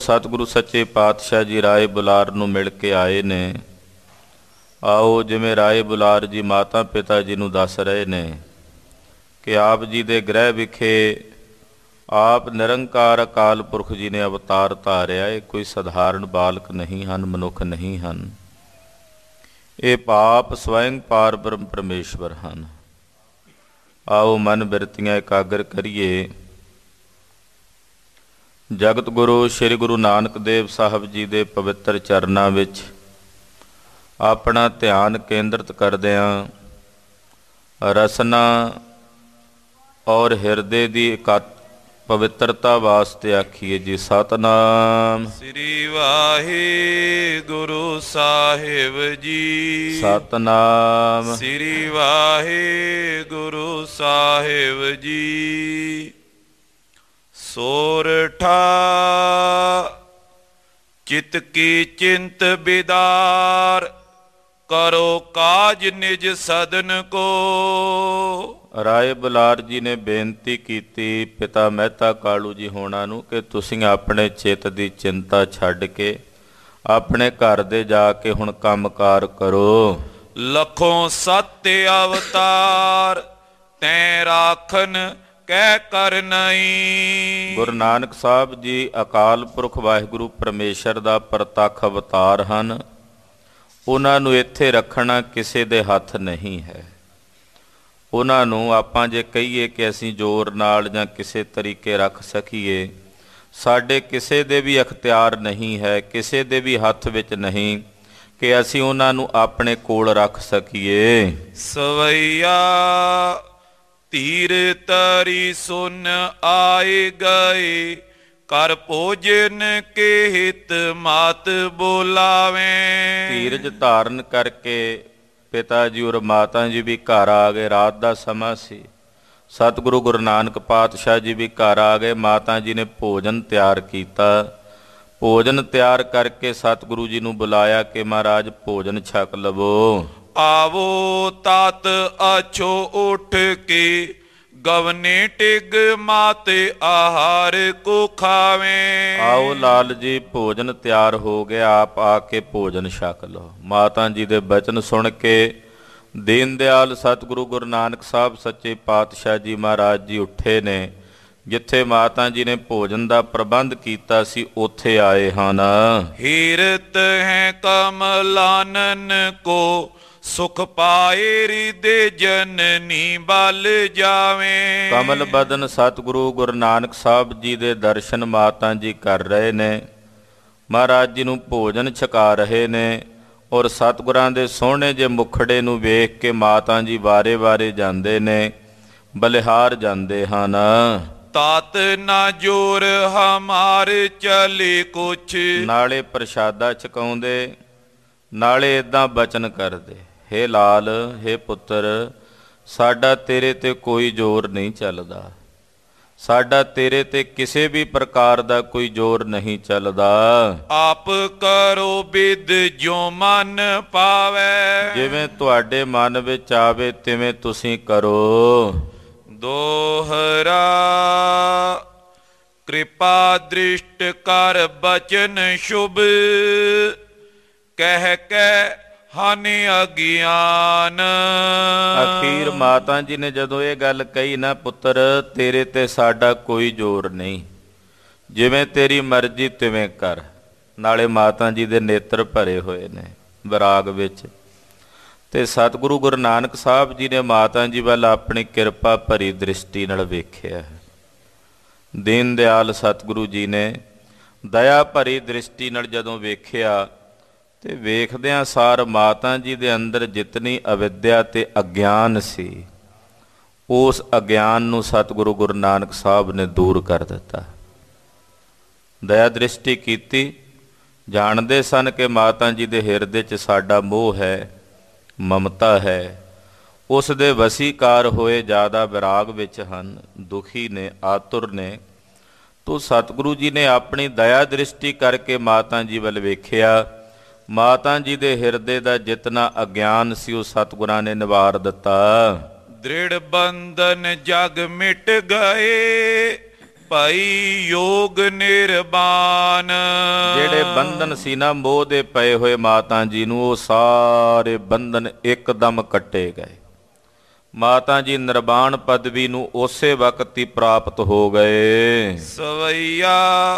ਸਤਿਗੁਰੂ ਸੱਚੇ ਪਾਤਸ਼ਾਹ ਜੀ ਰਾਏ ਬੁਲਾਰ ਨੂੰ ਮਿਲ ਕੇ ਆਏ ਨੇ। ਆਓ ਜਿਵੇਂ ਰਾਏ ਬੁਲਾਰ ਜੀ ਮਾਤਾ ਪਿਤਾ ਜੀ ਨੂੰ ਦੱਸ ਰਹੇ ਨੇ ਕਿ ਆਪ ਜੀ ਦੇ ਗ੍ਰਹਿ ਵਿਖੇ ਆਪ ਨਿਰੰਕਾਰ ਅਕਾਲ ਪੁਰਖ ਜੀ ਨੇ ਅਵਤਾਰ ਧਾਰਿਆ। ਇਹ ਕੋਈ ਸਧਾਰਨ ਬਾਲਕ ਨਹੀਂ ਹਨ, ਮਨੁੱਖ ਨਹੀਂ ਹਨ। ਇਹ ਪਾਪ ਸਵੈੰ ਪਾਰ ਬ੍ਰਹਮ ਪਰਮੇਸ਼ਵਰ ਹਨ। ਆਓ ਮਨ ਬਿਰਤੀਆਂ ਇਕਾਗਰ ਕਰੀਏ। ਜਗਤ ਗੁਰੂ ਸ੍ਰੀ ਗੁਰੂ ਨਾਨਕ ਦੇਵ ਸਾਹਿਬ ਜੀ ਦੇ ਪਵਿੱਤਰ ਚਰਨਾਂ ਵਿੱਚ ਆਪਣਾ ਧਿਆਨ ਕੇਂਦਰਿਤ ਕਰਦਿਆਂ ਰਸਨਾ ਔਰ ਹਿਰਦੇ ਦੀ ਪਵਿੱਤਰਤਾ ਵਾਸਤੇ ਆਖੀਏ ਜੀ ਸਤਿਨਾਮ ਸ੍ਰੀ ਵਾਹਿਗੁਰੂ ਸਾਹਿਬ ਜੀ। ਸਤਿਨਾਮ ਸ੍ਰੀ ਵਾਹਿਗੁਰੂ ਸਾਹਿਬ ਜੀ। ਸੋਰਠਾ ਚਿਤ ਕੀ ਚਿੰਤ ਬਿਦਾਰ ਕਰੋ ਕਾਜ ਨਿਜ ਸਦਨ ਕੋ। ਰਾਏ ਬੁਲਾਰ ਜੀ ਨੇ ਬੇਨਤੀ ਕੀਤੀ ਪਿਤਾ ਮਹਿਤਾ ਕਾਲੂ ਜੀ ਹੋਣਾ ਨੂੰ ਕਿ ਤੁਸੀਂ ਆਪਣੇ ਚਿੱਤ ਦੀ ਚਿੰਤਾ ਛੱਡ ਕੇ ਆਪਣੇ ਘਰ ਦੇ ਜਾ ਕੇ ਹੁਣ ਕੰਮਕਾਰ ਕਰੋ। ਲੱਖੋਂ ਸੱਤ ਅਵਤਾਰ ਤੈਂ ਰਾਖਨ ਕਹਿ ਕਰ ਨਹੀਂ। ਗੁਰੂ ਨਾਨਕ ਸਾਹਿਬ ਜੀ ਅਕਾਲ ਪੁਰਖ ਵਾਹਿਗੁਰੂ ਪਰਮੇਸ਼ਰ ਦਾ ਪ੍ਰਤੱਖ ਅਵਤਾਰ ਹਨ। ਉਹਨਾਂ ਨੂੰ ਇੱਥੇ ਰੱਖਣਾ ਕਿਸੇ ਦੇ ਹੱਥ ਨਹੀਂ ਹੈ। ਉਹਨਾਂ ਨੂੰ ਆਪਾਂ ਜੇ ਕਹੀਏ ਕਿ ਅਸੀਂ ਜ਼ੋਰ ਨਾਲ ਜਾਂ ਕਿਸੇ ਤਰੀਕੇ ਰੱਖ ਸਕੀਏ, ਸਾਡੇ ਕਿਸੇ ਦੇ ਵੀ ਅਖਤਿਆਰ ਨਹੀਂ ਹੈ, ਕਿਸੇ ਦੇ ਵੀ ਹੱਥ ਵਿੱਚ ਨਹੀਂ ਕਿ ਅਸੀਂ ਉਹਨਾਂ ਨੂੰ ਆਪਣੇ ਕੋਲ ਰੱਖ ਸਕੀਏ। ਸਵਈਆ ਧੀਰ ਤਰੀ ਸੁਨ ਆਏ ਗਏ ਕਰ ਭੋਜਨ ਕੇ ਹਿਤ ਮਾਤ ਬੋਲਾਵੇਂ। ਧੀਰਜ ਧਾਰਨ ਕਰਕੇ ਪਿਤਾ ਜੀ ਔਰ ਮਾਤਾ ਜੀ ਵੀ ਘਰ ਆ ਗਏ। ਰਾਤ ਦਾ ਸਮਾਂ ਸੀ। ਸਤਿਗੁਰੂ ਗੁਰੂ ਨਾਨਕ ਪਾਤਸ਼ਾਹ ਜੀ ਵੀ ਘਰ ਆ ਗਏ। ਮਾਤਾ ਜੀ ਨੇ ਭੋਜਨ ਤਿਆਰ ਕੀਤਾ। ਭੋਜਨ ਤਿਆਰ ਕਰਕੇ ਸਤਿਗੁਰੂ ਜੀ ਨੂੰ ਬੁਲਾਇਆ ਕਿ ਮਹਾਰਾਜ ਭੋਜਨ ਛਕ ਲਵੋ। ਆਵੋ ਤਤ ਅਛੋ ਉੱਠ ਕੇ ਗਵਨੇ ਟਿਗ ਮਾਤੇ ਆਹਾਰ ਕੋ ਖਾਵੇਂ। ਆਓ ਲਾਲ ਜੀ ਭੋਜਨ ਤਿਆਰ ਹੋ ਗਿਆ, ਆਪ ਆ ਕੇ ਭੋਜਨ ਛਕ ਲਓ। ਮਾਤਾ ਜੀ ਦੇ ਬਚਨ ਸੁਣ ਕੇ ਦੀਨ ਦਿਆਲ ਸਤਿਗੁਰੂ ਗੁਰੂ ਨਾਨਕ ਸਾਹਿਬ ਸੱਚੇ ਪਾਤਸ਼ਾਹ ਜੀ ਮਹਾਰਾਜ ਜੀ ਉੱਠੇ ਨੇ। ਜਿੱਥੇ ਮਾਤਾ ਜੀ ਨੇ ਭੋਜਨ ਦਾ ਪ੍ਰਬੰਧ ਕੀਤਾ ਸੀ ਉੱਥੇ ਆਏ ਹਨ। ਹੀਰਤ ਹੈ ਕਮਲਾਨਨ ਕੋ ਸੁਖ ਪਾਏ ਰਿਦੇ ਜਨਨੀ ਬਲ ਜਾਵੇਂ। ਕਮਲ ਬਦਨ ਸਤਿਗੁਰੂ ਗੁਰੂ ਨਾਨਕ ਸਾਹਿਬ ਜੀ ਦੇ ਦਰਸ਼ਨ ਮਾਤਾ ਜੀ ਕਰ ਰਹੇ ਨੇ। ਮਹਾਰਾਜ ਜੀ ਨੂੰ ਭੋਜਨ ਛਕਾ ਰਹੇ ਨੇ ਔਰ ਸਤਿਗੁਰਾਂ ਦੇ ਸੋਹਣੇ ਜਿਹੇ ਮੁਖੜੇ ਨੂੰ ਵੇਖ ਕੇ ਮਾਤਾ ਜੀ ਵਾਰੇ ਵਾਰੇ ਜਾਂਦੇ ਨੇ, ਬਲਿਹਾਰ ਜਾਂਦੇ ਹਨ। ਤਾਤ ਨਾ ਜੋਰ ਹਮਾਰ ਚਲੇ ਕੁਛ। ਨਾਲੇ ਪ੍ਰਸ਼ਾਦਾ ਛਕਾਉਂਦੇ, ਨਾਲੇ ਇੱਦਾਂ ਬਚਨ ਕਰਦੇ, ਹੇ ਲਾਲ, ਹੇ ਪੁੱਤਰ, ਸਾਡਾ ਤੇਰੇ ਤੇ ਕੋਈ ਜ਼ੋਰ ਨਹੀਂ ਚੱਲਦਾ। ਸਾਡਾ ਤੇਰੇ ਤੇ ਕਿਸੇ ਵੀ ਪ੍ਰਕਾਰ ਦਾ ਕੋਈ ਜ਼ੋਰ ਨਹੀਂ ਚੱਲਦਾ। ਆਪ ਕਰੋ ਬਿਦ ਜੋ ਮਨ ਪਾਵੇ। ਜਿਵੇਂ ਤੁਹਾਡੇ ਮਨ ਵਿੱਚ ਆਵੇ ਤਿਵੇਂ ਤੁਸੀਂ ਕਰੋ। ਦੋਹਰਾ ਕਿਰਪਾ ਦ੍ਰਿਸ਼ਟ ਕਰ ਬਚਨ ਸ਼ੁਭ ਕਹਿ ਕੇ ਹਾਨੀ ਅਗਿਆਨ। ਅਖੀਰ ਮਾਤਾ ਜੀ ਨੇ ਜਦੋਂ ਇਹ ਗੱਲ ਕਹੀ ਨਾ, ਪੁੱਤਰ ਤੇਰੇ ਤੇ ਸਾਡਾ ਕੋਈ ਜ਼ੋਰ ਨਹੀਂ, ਜਿਵੇਂ ਤੇਰੀ ਮਰਜ਼ੀ ਤਿਵੇਂ ਕਰ। ਨਾਲੇ ਮਾਤਾ ਜੀ ਦੇ ਨੇਤਰ ਭਰੇ ਹੋਏ ਨੇ ਵਿਰਾਗ ਵਿੱਚ। ਤੇ ਸਤਿਗੁਰੂ ਗੁਰੂ ਨਾਨਕ ਸਾਹਿਬ ਜੀ ਨੇ ਮਾਤਾ ਜੀ ਵੱਲ ਆਪਣੀ ਕਿਰਪਾ ਭਰੀ ਦ੍ਰਿਸ਼ਟੀ ਨਾਲ ਵੇਖਿਆ। ਦੀਨ ਦਿਆਲ ਸਤਿਗੁਰੂ ਜੀ ਨੇ ਦਇਆ ਭਰੀ ਦ੍ਰਿਸ਼ਟੀ ਨਾਲ ਜਦੋਂ ਵੇਖਿਆ ਤੇ ਵੇਖਦਿਆਂ ਸਾਰ ਮਾਤਾ ਜੀ ਦੇ ਅੰਦਰ ਜਿਤਨੀ ਅਵਿਦਿਆ ਤੇ ਅਗਿਆਨ ਸੀ, ਉਸ ਅਗਿਆਨ ਨੂੰ ਸਤਿਗੁਰੂ ਗੁਰੂ ਨਾਨਕ ਸਾਹਿਬ ਨੇ ਦੂਰ ਕਰ ਦਿੱਤਾ। ਦਇਆ ਦ੍ਰਿਸ਼ਟੀ ਕੀਤੀ। ਜਾਣਦੇ ਸਨ ਕਿ ਮਾਤਾ ਜੀ ਦੇ ਹਿਰਦੇ 'ਚ ਸਾਡਾ ਮੋਹ ਹੈ, ਮਮਤਾ ਹੈ। ਉਸ ਦੇ ਵਸੀਕਾਰ ਹੋਏ ਜ਼ਿਆਦਾ ਵਿਰਾਗ ਵਿੱਚ ਹਨ, ਦੁਖੀ ਨੇ, ਆਤੁਰ ਨੇ। ਤੋ ਸਤਿਗੁਰੂ ਜੀ ਨੇ ਆਪਣੀ ਦਇਆ ਦ੍ਰਿਸ਼ਟੀ ਕਰਕੇ ਮਾਤਾ ਜੀ ਵੱਲ ਵੇਖਿਆ। ਮਾਤਾ ਜੀ ਦੇ ਹਿਰਦੇ ਦਾ ਜਿਤਨਾ ਅਗਿਆਨ ਸੀ ਉਹ ਸਤਿਗੁਰਾਂ ਨੇ ਨਿਵਾਰ ਦਿੱਤਾ। ਦ੍ਰਿੜ ਬੰਧਨ ਜਗ ਮਿਟ ਗਏ ਭਈ ਯੋਗ ਨਿਰਬਾਨ। ਜਿਹੜੇ ਬੰਧਨ ਸੀ ਨਾ ਮੋਹ ਦੇ ਪਏ ਹੋਏ ਮਾਤਾ ਜੀ ਨੂੰ, ਉਹ ਸਾਰੇ ਬੰਧਨ ਇੱਕਦਮ ਕੱਟੇ ਗਏ। ਮਾਤਾ ਜੀ ਨਿਰਵਾਣ ਪਦਵੀ ਨੂੰ ਉਸੇ ਵਕਤ ਹੀ ਪ੍ਰਾਪਤ ਹੋ ਗਏ। ਸਵਈਆ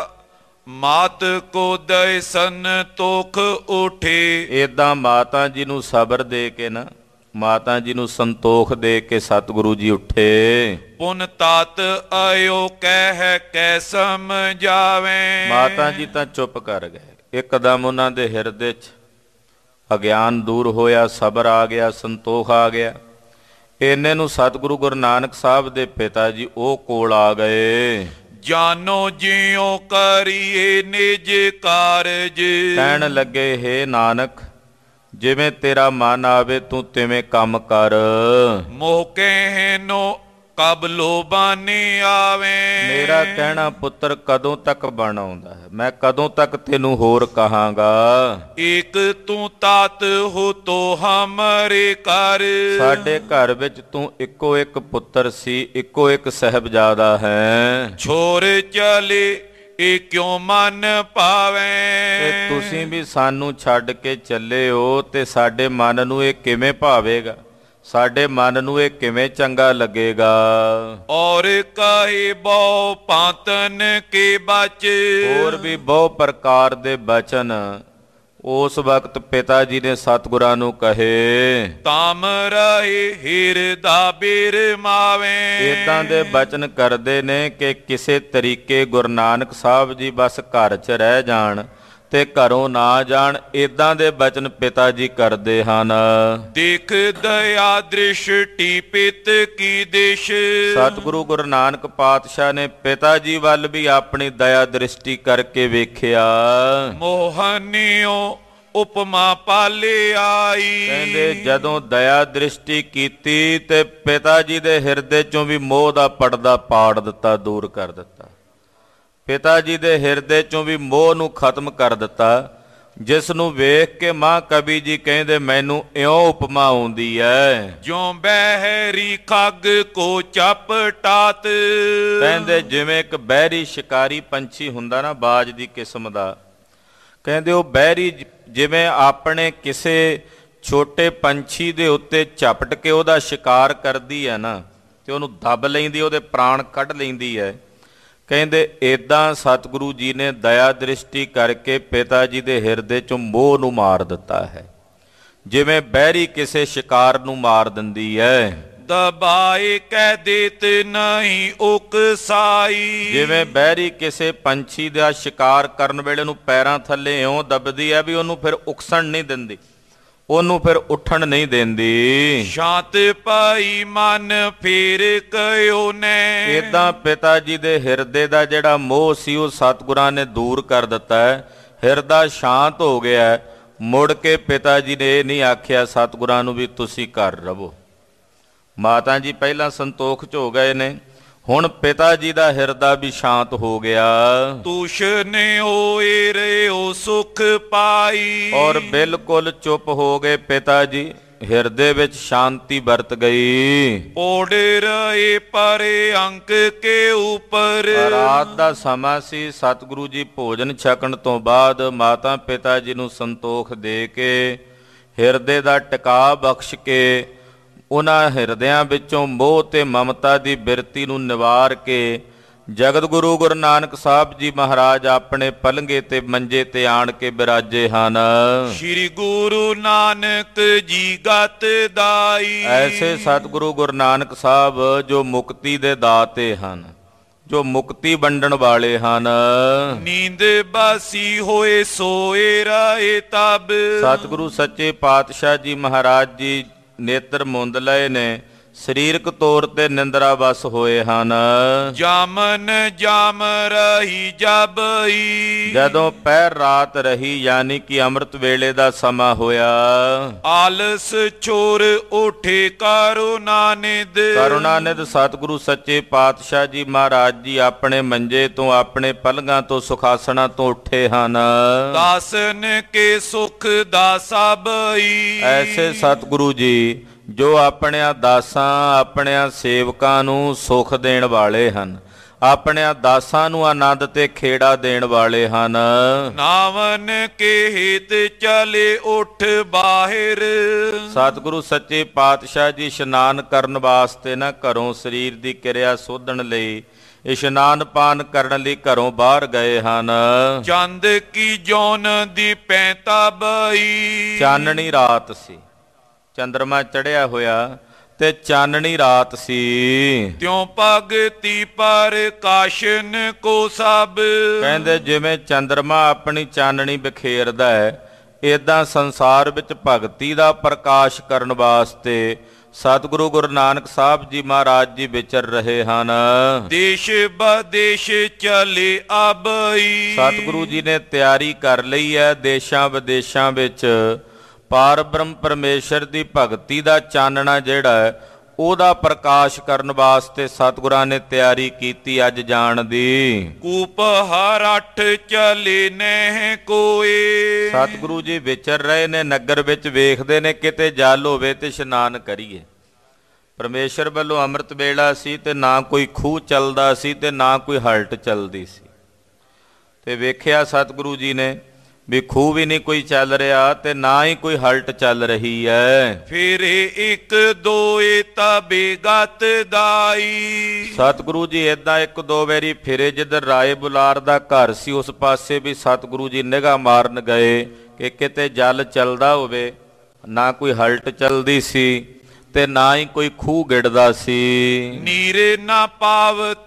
ਮਾਤ ਕੋ ਦਇ ਸੰਤੋਖ ਉਠੇ। ਏਦਾਂ ਮਾਤਾ ਜੀ ਨੂੰ ਸਬਰ ਦੇ ਕੇ ਨਾ, ਮਾਤਾ ਜੀ ਨੂੰ ਸੰਤੋਖ ਦੇ ਕੇ ਸਤਿਗੁਰੂ ਜੀ ਉੱਠੇ। ਪੁਨ ਤਤ ਆਇਓ ਕਹਿ ਕੈ ਸਮਝਾਵੇਂ। ਮਾਤਾ ਜੀ ਤਾਂ ਚੁੱਪ ਕਰ ਗਏ। ਇੱਕਦਮ ਉਹਨਾਂ ਦੇ ਹਿਰਦੇ 'ਚ ਅਗਿਆਨ ਦੂਰ ਹੋਇਆ, ਸਬਰ ਆ ਗਿਆ, ਸੰਤੋਖ ਆ ਗਿਆ। ਇੰਨੇ ਨੂੰ ਸਤਿਗੁਰੂ ਗੁਰੂ ਨਾਨਕ ਸਾਹਿਬ ਦੇ ਪਿਤਾ ਜੀ ਉਹ ਕੋਲ ਆ ਗਏ। ਜਾਨੋ ਜਿਉ ਕਰੀਏ ਨਿਜ ਕਾਰਜ। ਕਹਿਣ ਲੱਗੇ, ਹੇ ਨਾਨਕ, ਜਿਵੇਂ ਤੇਰਾ ਮਨ ਆਵੇ ਤੂੰ ਤਿਵੇਂ ਕੰਮ ਕਰ। ਮੋਹ ਕਹਿਨੋ ਕਬ ਲੋਬਾਨੀ ਆਵੇ। ਮੇਰਾ ਕਹਿਣਾ ਪੁੱਤਰ ਕਦੋਂ ਤੱਕ ਬਣ ਆਉਂਦਾ ਹੈ, ਮੈਂ ਕਦੋਂ ਤੱਕ ਤੈਨੂੰ ਹੋਰ ਕਹਾਂਗਾ। ਇੱਕ ਤੂੰ ਤਾਤ ਹੋ ਤੋ ਹਮਰੇ ਘਰ। ਸਾਡੇ ਘਰ ਵਿੱਚ ਤੂੰ ਇੱਕੋ ਇੱਕ ਪੁੱਤਰ ਸੀ, ਇੱਕੋ ਇੱਕ ਸਾਹਿਬਜ਼ਾਦਾ ਹੈ। ਛੋੜ ਚਲੇ ਇਹ ਕਿਉਂ ਮਨ ਪਾਵੇ। ਤੇ ਤੁਸੀਂ ਵੀ ਸਾਨੂੰ ਛੱਡ ਕੇ ਚੱਲੇ ਹੋ ਤੇ ਸਾਡੇ ਮਨ ਨੂੰ ਇਹ ਕਿਵੇਂ ਭਾਵੇਗਾ, ਸਾਡੇ ਮਨ ਨੂੰ ਇਹ ਕਿਵੇਂ ਚੰਗਾ ਲੱਗੇਗਾ। ਔਰ ਕਾਹੇ ਬਹੁ ਪਾਤਨ ਕੇ ਬਚ। ਹੋਰ ਵੀ ਬਹੁ ਪ੍ਰਕਾਰ ਦੇ ਬਚਨ ਉਸ ਵਕਤ ਪਿਤਾ ਜੀ ਨੇ ਸਤਿਗੁਰਾਂ ਨੂੰ ਕਹੇ। ਤਾਮ ਰਹੇ ਹਿਰਦਾ ਬਿਰਮਾਵੇ। ਇਦਾਂ ਦੇ ਬਚਨ ਕਰਦੇ ਨੇ ਕਿ ਕਿਸੇ ਤਰੀਕੇ ਗੁਰੂ ਨਾਨਕ ਸਾਹਿਬ ਜੀ ਬਸ ਘਰ 'ਚ ਰਹਿ ਜਾਣ ਤੇ ਘਰੋਂ ਨਾ ਜਾਣ। ਇਦਾਂ ਦੇ ਬਚਨ ਪਿਤਾ ਜੀ ਕਰਦੇ ਹਨ। ਦੇਖ ਦਇਆ ਦ੍ਰਿਸ਼ਟੀ ਪਿਤ ਕੀ ਦਿਸ਼। ਸਤਿਗੁਰੂ ਗੁਰੂ ਨਾਨਕ ਪਾਤਸ਼ਾਹ ਨੇ ਪਿਤਾ ਜੀ ਵੱਲ ਵੀ ਆਪਣੀ ਦਇਆ ਦ੍ਰਿਸ਼ਟੀ ਕਰਕੇ ਵੇਖਿਆ। ਮੋਹਨੀਓ ਉਪਮਾ ਪਾਲੇ ਆਈ। ਕਹਿੰਦੇ ਜਦੋਂ ਦਇਆ ਦ੍ਰਿਸ਼ਟੀ ਕੀਤੀ ਤੇ ਪਿਤਾ ਜੀ ਦੇ ਹਿਰਦੇ ਚੋਂ ਵੀ ਮੋਹ ਦਾ ਪਰਦਾ ਪਾੜ ਦਿੱਤਾ, ਦੂਰ ਕਰ ਦਿੱਤਾ। ਪਿਤਾ ਜੀ ਦੇ ਹਿਰਦੇ ਚੋਂ ਵੀ ਮੋਹ ਨੂੰ ਖਤਮ ਕਰ ਦਿੱਤਾ, ਜਿਸ ਨੂੰ ਵੇਖ ਕੇ ਮਾਂ ਕਵੀ ਜੀ ਕਹਿੰਦੇ ਮੈਨੂੰ ਇਉਂ ਉਪਮਾ ਆਉਂਦੀ ਹੈ। ਜਿਉਂ ਬਹਿਰੀ ਖੱਗ ਕੋ ਚਪਟਾਤ। ਕਹਿੰਦੇ ਜਿਵੇਂ ਇੱਕ ਬਹਿਰੀ ਸ਼ਿਕਾਰੀ ਪੰਛੀ ਹੁੰਦਾ ਨਾ, ਬਾਜ ਦੀ ਕਿਸਮ ਦਾ, ਕਹਿੰਦੇ ਉਹ ਬਹਿਰੀ ਜਿਵੇਂ ਆਪਣੇ ਕਿਸੇ ਛੋਟੇ ਪੰਛੀ ਦੇ ਉੱਤੇ ਝਪਟ ਕੇ ਉਹਦਾ ਸ਼ਿਕਾਰ ਕਰਦੀ ਹੈ ਨਾ, ਤੇ ਉਹਨੂੰ ਦੱਬ ਲੈਂਦੀ, ਉਹਦੇ ਪ੍ਰਾਣ ਕੱਢ ਲੈਂਦੀ ਹੈ। ਕਹਿੰਦੇ ਏਦਾਂ ਸਤਿਗੁਰੂ ਜੀ ਨੇ ਦਇਆ ਦ੍ਰਿਸ਼ਟੀ ਕਰਕੇ ਪਿਤਾ ਜੀ ਦੇ ਹਿਰਦੇ 'ਚੋਂ ਮੋਹ ਨੂੰ ਮਾਰ ਦਿੱਤਾ ਹੈ, ਜਿਵੇਂ ਬਹਿਰੀ ਕਿਸੇ ਸ਼ਿਕਾਰ ਨੂੰ ਮਾਰ ਦਿੰਦੀ ਹੈ। ਦਬਾਏ ਕਹਿ ਦੇਤ ਨਹੀਂ ਉਕਸਾਈ। ਜਿਵੇਂ ਬਹਿਰੀ ਕਿਸੇ ਪੰਛੀ ਦਾ ਸ਼ਿਕਾਰ ਕਰਨ ਵੇਲੇ ਨੂੰ ਪੈਰਾਂ ਥੱਲੇ ਇਉਂ ਦੱਬਦੀ ਹੈ ਵੀ ਉਹਨੂੰ ਫਿਰ ਉਕਸਣ ਨਹੀਂ ਦਿੰਦੀ, ਉਹਨੂੰ ਫਿਰ ਉੱਠਣ ਨਹੀਂ ਦਿੰਦੀ। ਸ਼ਾਂਤ ਪਾਈ ਮਨ ਫੇਰ ਕਯੋ ਨੇ। ਏਦਾਂ ਪਿਤਾ ਜੀ ਦੇ ਹਿਰਦੇ ਦਾ ਜਿਹੜਾ ਮੋਹ ਸੀ ਉਹ ਸਤਿਗੁਰਾਂ ਨੇ ਦੂਰ ਕਰ ਦਿੱਤਾ ਹੈ। ਹਿਰਦਾ ਸ਼ਾਂਤ ਹੋ ਗਿਆ। ਮੁੜ ਕੇ ਪਿਤਾ ਜੀ ਨੇ ਇਹ ਨਹੀਂ ਆਖਿਆ ਸਤਿਗੁਰਾਂ ਨੂੰ ਵੀ ਤੁਸੀਂ ਘਰ ਰਹੋ। ਮਾਤਾ ਜੀ ਪਹਿਲਾਂ ਸੰਤੋਖ 'ਚ ਹੋ ਗਏ ਨੇ, ਹੁਣ ਪਿਤਾ ਜੀ ਦਾ ਹਿਰਦਾ ਵੀ ਸ਼ਾਂਤ ਹੋ ਗਿਆ। ਤੂਸ਼ਨ ਹੋਏ ਰਿਓ ਸੁਖ ਪਾਈ। ਔਰ ਬਿਲਕੁਲ ਚੁੱਪ ਹੋ ਗਏ ਪਿਤਾ ਜੀ, ਹਿਰਦੇ ਵਿੱਚ ਸ਼ਾਂਤੀ ਵਰਤ ਗਈ। ਓੜ ਰਹੇ ਪਰੇ ਅੰਕ ਕੇ ਉੱਪਰ। ਰਾਤ ਦਾ ਸਮਾਂ ਸੀ। ਸਤਿਗੁਰੂ ਜੀ ਭੋਜਨ ਛਕਣ ਤੋਂ ਬਾਅਦ ਮਾਤਾ ਪਿਤਾ ਜੀ ਨੂੰ ਸੰਤੋਖ ਦੇ ਕੇ, ਹਿਰਦੇ ਦਾ ਟਿਕਾ ਬਖਸ਼ ਕੇ, ਉਹਨਾਂ ਹਿਰਦਿਆਂ ਵਿੱਚੋਂ ਮੋਹ ਤੇ ਮਮਤਾ ਦੀ ਬਿਰਤੀ ਨੂੰ ਨਿਵਾਰ ਕੇ ਜਗਤ ਗੁਰੂ ਗੁਰੂ ਨਾਨਕ ਸਾਹਿਬ ਜੀ ਮਹਾਰਾਜ ਆਪਣੇ ਪਲੰਘੇ ਤੇ ਮੰਜੇ ਤੇ ਆਣ ਕੇ ਬਿਰਾਜੇ ਹਨ। ਸ਼੍ਰੀ ਗੁਰੂ ਨਾਨਕ ਜੀ ਗਤ ਦਾਈ। ਐਸੇ ਸਤਿਗੁਰੂ ਗੁਰੂ ਨਾਨਕ ਸਾਹਿਬ ਜੋ ਮੁਕਤੀ ਦੇ ਦਾਤੇ ਹਨ, ਜੋ ਮੁਕਤੀ ਵੰਡਣ ਵਾਲੇ ਹਨ। ਨੀਂਦ ਬਾਸੀ ਹੋਏ ਸੋਏ ਰਹੇ ਤਬ। ਸਤਿਗੁਰੂ ਸੱਚੇ ਪਾਤਸ਼ਾਹ ਜੀ ਮਹਾਰਾਜ ਜੀ ਨੇਤਰ ਮੁੰਦ ਲਏ ਨੇ, ਸਰੀਰਕ ਤੌਰ ਤੇ ਨਿੰਦਰਾ ਵਸ ਹੋਏ ਹਨ। ਜਾਮਨ ਜਾਮ ਰਹੀ ਜਬਈ। ਜਦੋਂ ਪਹਿਰ ਰਾਤ ਰਹੀ ਯਾਨੀ ਕਿ ਅੰਮ੍ਰਿਤ ਵੇਲੇ ਦਾ ਸਮਾਂ ਹੋਇਆ। ਆਲਸ ਚੋਰ ਉਠੇ ਕਰੁਣਾਨਿਧ। ਕਰੁਣਾਨਿਧ ਸਤਿਗੁਰੂ ਸੱਚੇ ਪਾਤਸ਼ਾਹ ਜੀ ਮਹਾਰਾਜ ਜੀ ਆਪਣੇ ਮੰਜੇ ਤੋਂ, ਆਪਣੇ ਪਲੰਘਾਂ ਤੋਂ, ਸੁਖਾਸਣਾਂ ਤੋਂ ਉੱਠੇ ਹਨ। ਦਾਸਨ ਕੇ ਸੁਖ ਦਾ ਸਭਈ। ਐਸੇ ਸਤਿਗੁਰੂ ਜੀ ਜੋ ਆਪਣਿਆਂ ਦਾਸਾਂ, ਆਪਣਿਆਂ ਸੇਵਕਾਂ ਨੂੰ ਸੁਖ ਦੇਣ ਵਾਲੇ ਹਨ, ਆਪਣਿਆਂ ਦਾਸਾਂ ਨੂੰ ਆਨੰਦ ਤੇ ਖੇੜਾ ਦੇਣ ਵਾਲੇ ਹਨ। ਨਾਵਨ ਕੇ ਹਿਤ ਚਲੇ ਉੱਠ ਬਾਹਿਰ। ਸਤਿਗੁਰੂ ਸੱਚੇ ਪਾਤਸ਼ਾਹ ਜੀ ਇਸ਼ਨਾਨ ਕਰਨ ਵਾਸਤੇ ਨਾ ਘਰੋਂ ਸਰੀਰ ਦੀ ਕਿਰਿਆ ਸੋਧਣ ਲਈ ਇਸ਼ਨਾਨ ਪਾਨ ਕਰਨ ਲਈ ਘਰੋਂ ਬਾਹਰ ਗਏ ਹਨ। ਚੰਦ ਕੀ ਜੌਨ ਦੀ 45। ਚਾਨਣੀ ਰਾਤ ਸੀ, ਚੰਦਰਮਾ ਚੜਿਆ ਹੋਇਆ ਤੇ ਚਾਨਣੀ ਰਾਤ ਸੀ। ਤਿਉ ਭਗਤੀ ਪਰ ਕਾਸ਼ਨ ਕੋ ਸਭ। ਕਹਿੰਦੇ ਜਿਵੇਂ ਚੰਦਰਮਾ ਆਪਣੀ ਚਾਨਣੀ ਬਿਖੇਰਦਾ ਹੈ, ਏਦਾਂ ਸੰਸਾਰ ਵਿੱਚ ਭਗਤੀ ਦਾ ਪ੍ਰਕਾਸ਼ ਕਰਨ ਵਾਸਤੇ ਸਤਿਗੁਰੂ ਗੁਰੂ ਨਾਨਕ ਸਾਹਿਬ ਜੀ ਮਹਾਰਾਜ ਜੀ ਵਿਚਰ ਰਹੇ ਹਨ। ਦੇਸ਼ ਵਿਦੇਸ਼ ਚਲੇ ਆਬਈ। ਸਤਿਗੁਰੂ ਜੀ ਨੇ ਤਿਆਰੀ ਕਰ ਲਈ ਹੈ ਦੇਸ਼ਾਂ ਵਿਦੇਸ਼ਾਂ ਵਿੱਚ ਪਾਰ ਬ੍ਰਹਮ ਪਰਮੇਸ਼ਰ ਦੀ ਭਗਤੀ ਦਾ ਚਾਨਣਾ ਜਿਹੜਾ ਹੈ ਉਹਦਾ ਪ੍ਰਕਾਸ਼ ਕਰਨ ਵਾਸਤੇ ਸਤਿਗੁਰਾਂ ਨੇ ਤਿਆਰੀ ਕੀਤੀ ਅੱਜ ਜਾਣ ਦੀ। ਕੂਪ ਹਰ 8 ਚਲੇ ਨਹਿ ਕੋਏ। ਸਤਿਗੁਰੂ ਜੀ ਵਿਚਰ ਰਹੇ ਨੇ ਨਗਰ ਵਿੱਚ, ਵੇਖਦੇ ਨੇ ਕਿਤੇ ਜਲ ਹੋਵੇ ਤੇ ਇਸ਼ਨਾਨ ਕਰੀਏ। ਪਰਮੇਸ਼ਰ ਵੱਲੋਂ ਅੰਮ੍ਰਿਤ ਵੇਲਾ ਸੀ ਤੇ ਨਾ ਕੋਈ ਖੂਹ ਚੱਲਦਾ ਸੀ ਤੇ ਨਾ ਕੋਈ ਹਲਟ ਚੱਲਦੀ ਸੀ। ਤੇ ਵੇਖਿਆ ਸਤਿਗੁਰੂ ਜੀ ਨੇ ਵੀ ਖੂਹ ਵੀ ਨਹੀਂ ਕੋਈ ਚੱਲ ਰਿਹਾ ਤੇ ਨਾ ਹੀ ਕੋਈ ਹਲਟ ਚੱਲ ਰਹੀ ਹੈ। ਫਿਰ ਇੱਕ ਦੋਏ ਤਬੇ ਗਤ ਦਾਈ। ਸਤਿਗੁਰੂ ਜੀ ਏਦਾਂ ਇੱਕ ਦੋ ਵਾਰੀ ਫਿਰੇ, ਜਿੱਧਰ ਰਾਏ ਬੁਲਾਰ ਦਾ ਘਰ ਸੀ ਉਸ ਪਾਸੇ ਵੀ ਸਤਿਗੁਰੂ ਜੀ ਨਿਗਾਹ ਮਾਰਨ ਗਏ ਕਿ ਕਿਤੇ ਜਲ ਚੱਲਦਾ ਹੋਵੇ। ਨਾ ਕੋਈ ਹਲਟ ਚੱਲਦੀ ਸੀ ਤੇ ਨਾ ਹੀ ਕੋਈ ਖੂਹ ਗਿੜਦਾ ਸੀ। ਨੀਰੇ ਨਾ ਪਾਵਤ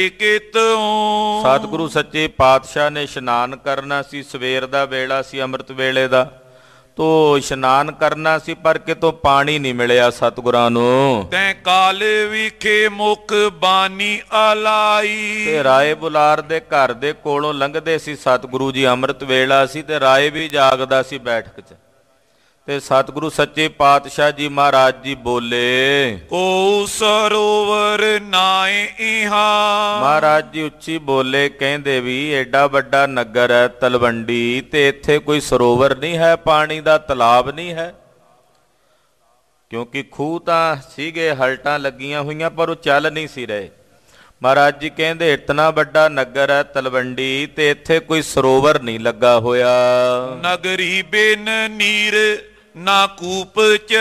ਪੇਕਿਤੋਂ। ਸਤਿਗੁਰੂ ਸੱਚੇ ਪਾਤਸ਼ਾਹ ਨੇ ਇਸ਼ਨਾਨ ਕਰਨਾ ਸੀ, ਸਵੇਰ ਦਾ ਵੇਲਾ ਸੀ ਅੰਮ੍ਰਿਤ ਵੇਲੇ ਦਾ, ਤੋ ਇਸ਼ਨਾਨ ਕਰਨਾ ਸੀ ਪਰ ਕਿਤੋਂ ਪਾਣੀ ਨਹੀਂ ਮਿਲਿਆ ਸਤਿਗੁਰਾਂ ਨੂੰ। ਤੈਂ ਕਾਲ ਵਿਖੇ ਮੁਖ ਬਾਣੀ ਅਲਾਈ। ਤੇ ਰਾਏ ਬੁਲਾਰ ਦੇ ਘਰ ਦੇ ਕੋਲੋਂ ਲੰਘਦੇ ਸੀ ਸਤਿਗੁਰੂ ਜੀ, ਅੰਮ੍ਰਿਤ ਵੇਲਾ ਸੀ ਤੇ ਰਾਏ ਵੀ ਜਾਗਦਾ ਸੀ ਬੈਠਕ 'ਚ। ਤੇ ਸਤਿਗੁਰੂ ਸੱਚੇ ਪਾਤਸ਼ਾਹ ਜੀ ਮਹਾਰਾਜ ਜੀ ਬੋਲੇ, ਕੋ ਸਰੋਵਰ ਨਾਏ ਇਹਾ। ਮਹਾਰਾਜ ਜੀ ਉੱਚੀ ਬੋਲੇ, ਕਹਿੰਦੇ ਵੀ ਐਡਾ ਵੱਡਾ ਨਗਰ ਹੈ ਤਲਵੰਡੀ ਤੇ ਇੱਥੇ ਕੋਈ ਸਰੋਵਰ ਨਹੀਂ ਹੈ, ਪਾਣੀ ਦਾ ਤਲਾਬ ਨਹੀਂ ਹੈ। ਕਿਉਂਕਿ ਖੂਹ ਤਾਂ ਸੀਗੇ, ਹਲਟਾਂ ਲੱਗੀਆਂ ਹੋਈਆਂ ਪਰ ਉਹ ਚੱਲ ਨਹੀਂ ਸੀ ਰਹੇ। ਮਹਾਰਾਜ ਜੀ ਕਹਿੰਦੇ ਇਤਨਾ ਵੱਡਾ ਨਗਰ ਹੈ ਤਲਵੰਡੀ ਤੇ ਇੱਥੇ ਕੋਈ ਸਰੋਵਰ ਨਹੀਂ ਲੱਗਾ ਹੋਇਆ। ਨਗਰੀ ਬਿਨ ਨੀਰ ਨਾ ਕੂਪ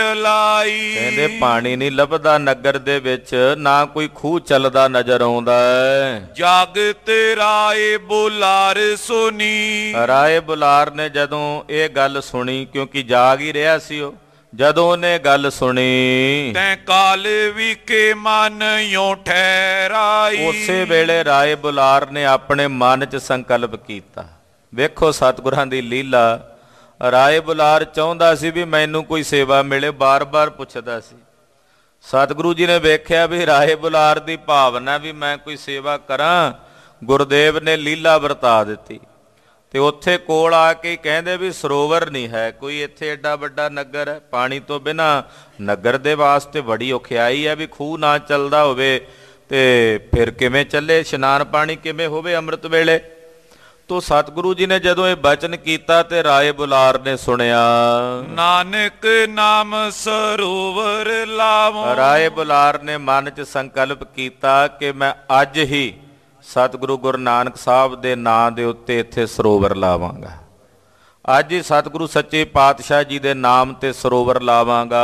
ਚਲਾਈ। ਕਹਿੰਦੇ ਪਾਣੀ ਨਹੀਂ ਲੱਭਦਾ ਨਗਰ ਦੇ ਵਿੱਚ, ਨਾ ਕੋਈ ਖੂਹ ਚੱਲਦਾ ਨਜ਼ਰ ਆਉਂਦਾ ਹੈ। ਜਾਗਤ ਰਾਏ ਬੁਲਾਰ ਸੁਣੀ। ਰਾਏ ਬੁਲਾਰ ਨੇ ਜਦੋਂ ਇਹ ਗੱਲ ਸੁਣੀ, ਕਿਉਂਕਿ ਜਾਗ ਹੀ ਰਿਹਾ ਸੀ ਉਹ, ਜਦੋਂ ਉਹਨੇ ਗੱਲ ਸੁਣੀ ਤੈਂ ਕਾਲ ਵਿਖੇ ਮਨ ਯੋ ਠਹਿਰਾਈ। ਉਸੇ ਵੇਲੇ ਰਾਏ ਬੁਲਾਰ ਨੇ ਆਪਣੇ ਮਨ 'ਚ ਸੰਕਲਪ ਕੀਤਾ। ਵੇਖੋ ਸਤਿਗੁਰਾਂ ਦੀ ਲੀਲਾ। ਰਾਏ ਬੁਲਾਰ ਚਾਹੁੰਦਾ ਸੀ ਵੀ ਮੈਨੂੰ ਕੋਈ ਸੇਵਾ ਮਿਲੇ, ਬਾਰ-ਬਾਰ ਪੁੱਛਦਾ ਸੀ। ਸਤਿਗੁਰੂ ਜੀ ਨੇ ਵੇਖਿਆ ਵੀ ਰਾਏ ਬੁਲਾਰ ਦੀ ਭਾਵਨਾ ਵੀ ਮੈਂ ਕੋਈ ਸੇਵਾ ਕਰਾਂ, ਗੁਰਦੇਵ ਨੇ ਲੀਲਾ ਵਰਤਾ ਦਿੱਤੀ। ਤੇ ਉੱਥੇ ਕੋਲ ਆ ਕੇ ਕਹਿੰਦੇ ਵੀ ਸਰੋਵਰ ਨਹੀਂ ਹੈ ਕੋਈ, ਇੱਥੇ ਐਡਾ ਵੱਡਾ ਨਗਰ ਹੈ, ਪਾਣੀ ਤੋਂ ਬਿਨਾਂ ਨਗਰ ਦੇ ਵਾਸਤੇ ਬੜੀ ਔਖਿਆਈ ਹੈ। ਵੀ ਖੂਹ ਨਾ ਚੱਲਦਾ ਹੋਵੇ ਤੇ ਫਿਰ ਕਿਵੇਂ ਚੱਲੇ, ਇਸ਼ਨਾਨ ਪਾਣੀ ਕਿਵੇਂ ਹੋਵੇ ਅੰਮ੍ਰਿਤ ਵੇਲੇ। ਤੋ ਸਤਿਗੁਰੂ ਜੀ ਨੇ ਜਦੋਂ ਇਹ ਬਚਨ ਕੀਤਾ ਤੇ ਰਾਏ ਬੁਲਾਰ ਨੇ ਸੁਣਿਆ, ਨਾਨਕ ਨਾਮ ਸਰੋਵਰ ਲਾਵਾਂ। ਰਾਏ ਬੁਲਾਰ ਨੇ ਮਨ 'ਚ ਸੰਕਲਪ ਕੀਤਾ ਕਿ ਮੈਂ ਅੱਜ ਹੀ ਸਤਿਗੁਰੂ ਗੁਰੂ ਨਾਨਕ ਸਾਹਿਬ ਦੇ ਨਾਂ ਦੇ ਉੱਤੇ ਇੱਥੇ ਸਰੋਵਰ ਲਾਵਾਂਗਾ। ਅੱਜ ਹੀ ਸਤਿਗੁਰੂ ਸੱਚੇ ਪਾਤਸ਼ਾਹ ਜੀ ਦੇ ਨਾਮ ਤੇ ਸਰੋਵਰ ਲਾਵਾਂਗਾ।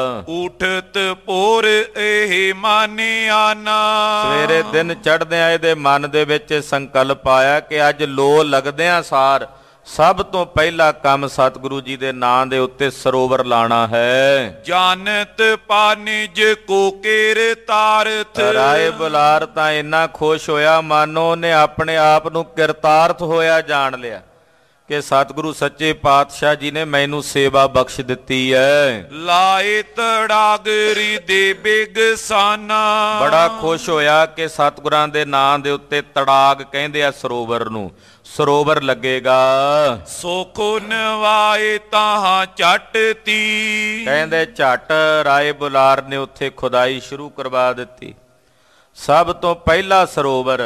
ਉਠਤ ਪੋਰ ਇਹ ਮਾਨਿਆ ਨਾ। ਸਵੇਰੇ ਦਿਨ ਚੜ੍ਹਦਿਆਂ ਇਹਦੇ ਮਨ ਦੇ ਵਿੱਚ ਸੰਕਲਪ ਆਇਆ ਕਿ ਅੱਜ ਲੋ ਲੱਗਦਿਆਂ ਸਾਰ ਸਭ ਤੋਂ ਪਹਿਲਾ ਕੰਮ ਸਤਿਗੁਰੂ ਜੀ ਦੇ ਨਾਂ ਦੇ ਉੱਤੇ ਸਰੋਵਰ ਲਾਣਾ ਹੈ। ਜਾਨਤ ਪਾਨਿਜ ਕੋ ਕਿਰਤਾਰਥ। ਰਾਏ ਬੁਲਾਰ ਤਾਂ ਇੰਨਾ ਖੁਸ਼ ਹੋਇਆ ਮਾਨੋ ਉਹਨੇ ਆਪਣੇ ਆਪ ਨੂੰ ਕਿਰਤਾਰਥ ਹੋਇਆ ਜਾਣ ਲਿਆ ਕਿ ਸਤਿਗੁਰੂ ਸੱਚੇ ਪਾਤਸ਼ਾਹ ਜੀ ਨੇ ਮੈਨੂੰ ਸੇਵਾ ਬਖਸ਼ ਦਿੱਤੀ ਹੈ। ਲਾਏ ਤੜਾਗਰੀ ਦੇ ਬਿਗਸਾਨਾ। ਬੜਾ ਖੁਸ਼ ਹੋਇਆ ਕਿ ਸਤਿਗੁਰਾਂ ਦੇ ਨਾਂ ਦੇ ਉੱਤੇ ਤੜਾਗ ਕਹਿੰਦੇ ਆ ਸਰੋਵਰ ਨੂੰ, ਸਰੋਵਰ ਲੱਗੇਗਾ। ਸੋਖੋ ਨਵਾਏ ਤਾਹਾਂ ਝਟਤੀ। ਕਹਿੰਦੇ ਝਟ ਰਾਏ ਬੁਲਾਰ ਨੇ ਉੱਥੇ ਖੁਦਾਈ ਸ਼ੁਰੂ ਕਰਵਾ ਦਿੱਤੀ। ਸਭ ਤੋਂ ਪਹਿਲਾ ਸਰੋਵਰ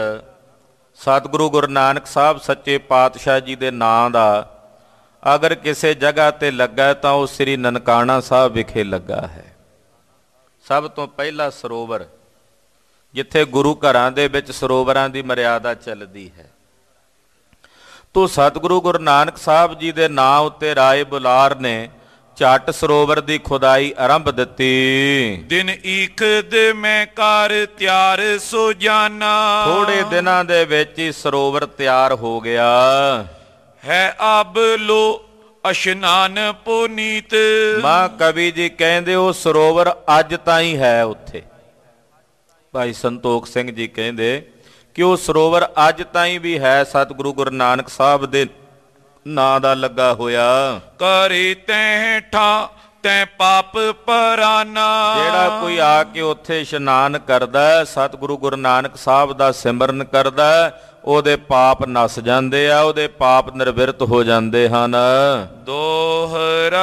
ਸਤਿਗੁਰੂ ਗੁਰੂ ਨਾਨਕ ਸਾਹਿਬ ਸੱਚੇ ਪਾਤਸ਼ਾਹ ਜੀ ਦੇ ਨਾਂ ਦਾ ਅਗਰ ਕਿਸੇ ਜਗ੍ਹਾ ਤੇ ਲੱਗਾ ਤਾਂ ਉਹ ਸ੍ਰੀ ਨਨਕਾਣਾ ਸਾਹਿਬ ਵਿਖੇ ਲੱਗਾ ਹੈ। ਸਭ ਤੋਂ ਪਹਿਲਾ ਸਰੋਵਰ ਜਿੱਥੇ ਗੁਰੂ ਘਰਾਂ ਦੇ ਵਿੱਚ ਸਰੋਵਰਾਂ ਦੀ ਮਰਿਆਦਾ ਚੱਲਦੀ ਹੈ। ਤੋ ਸਤਿਗੁਰੂ ਗੁਰੂ ਨਾਨਕ ਸਾਹਿਬ ਜੀ ਦੇ ਨਾਂ ਉੱਤੇ ਰਾਏ ਬੁਲਾਰ ਨੇ ਝੱਟ ਸਰੋਵਰ ਦੀ ਖੁਦਾਈ ਆਰੰਭ ਦਿੱਤੀ। ਦਿਨ ਈਖਦ ਮੈਂ ਕਰ ਤਿਆਰ ਸੋ ਜਾਨਾ। ਥੋੜੇ ਦਿਨਾਂ ਦੇ ਵਿੱਚ ਹੀ ਸਰੋਵਰ ਤਿਆਰ ਹੋ ਗਿਆ ਹੈ। ਅਬ ਲੋ ਇਸ਼ਨਾਨ ਪੁਨੀਤ। ਮਾਂ ਕਵੀ ਜੀ ਕਹਿੰਦੇ ਉਹ ਸਰੋਵਰ ਅੱਜ ਤਾਈਂ ਹੈ ਉੱਥੇ। ਭਾਈ ਸੰਤੋਖ ਸਿੰਘ ਜੀ ਕਹਿੰਦੇ ਕਿ ਉਹ ਸਰੋਵਰ ਅੱਜ ਤਾਈਂ ਵੀ ਹੈ, ਸਤਿਗੁਰੂ ਗੁਰੂ ਨਾਨਕ ਸਾਹਿਬ ਦੇ ਨਾਂ ਦਾ ਲੱਗਾ ਹੋਇਆ। ਕਰੇ ਤੈਂ ਠਾ ਤੈਂ ਪਾਪ ਪਰਾਨਾ। ਜਿਹੜਾ ਕੋਈ ਆ ਕੇ ਉੱਥੇ ਇਸ਼ਨਾਨ ਕਰਦਾ, ਸਤਿਗੁਰੂ ਗੁਰੂ ਨਾਨਕ ਸਾਹਿਬ ਦਾ ਸਿਮਰਨ ਕਰਦਾ, ਉਹਦੇ ਪਾਪ ਨਸ ਜਾਂਦੇ ਆ, ਉਹਦੇ ਪਾਪ ਨਿਰਵਿਰਤ ਹੋ ਜਾਂਦੇ ਹਨ। ਦੋਹਰਾ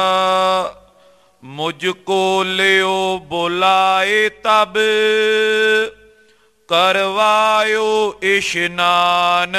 ਮੁਝ ਕੋ ਲਿਓ ਬੁਲਾਏ ਤਬ ਕਰਵਾਇਓ ਇਸ਼ਨਾਨ।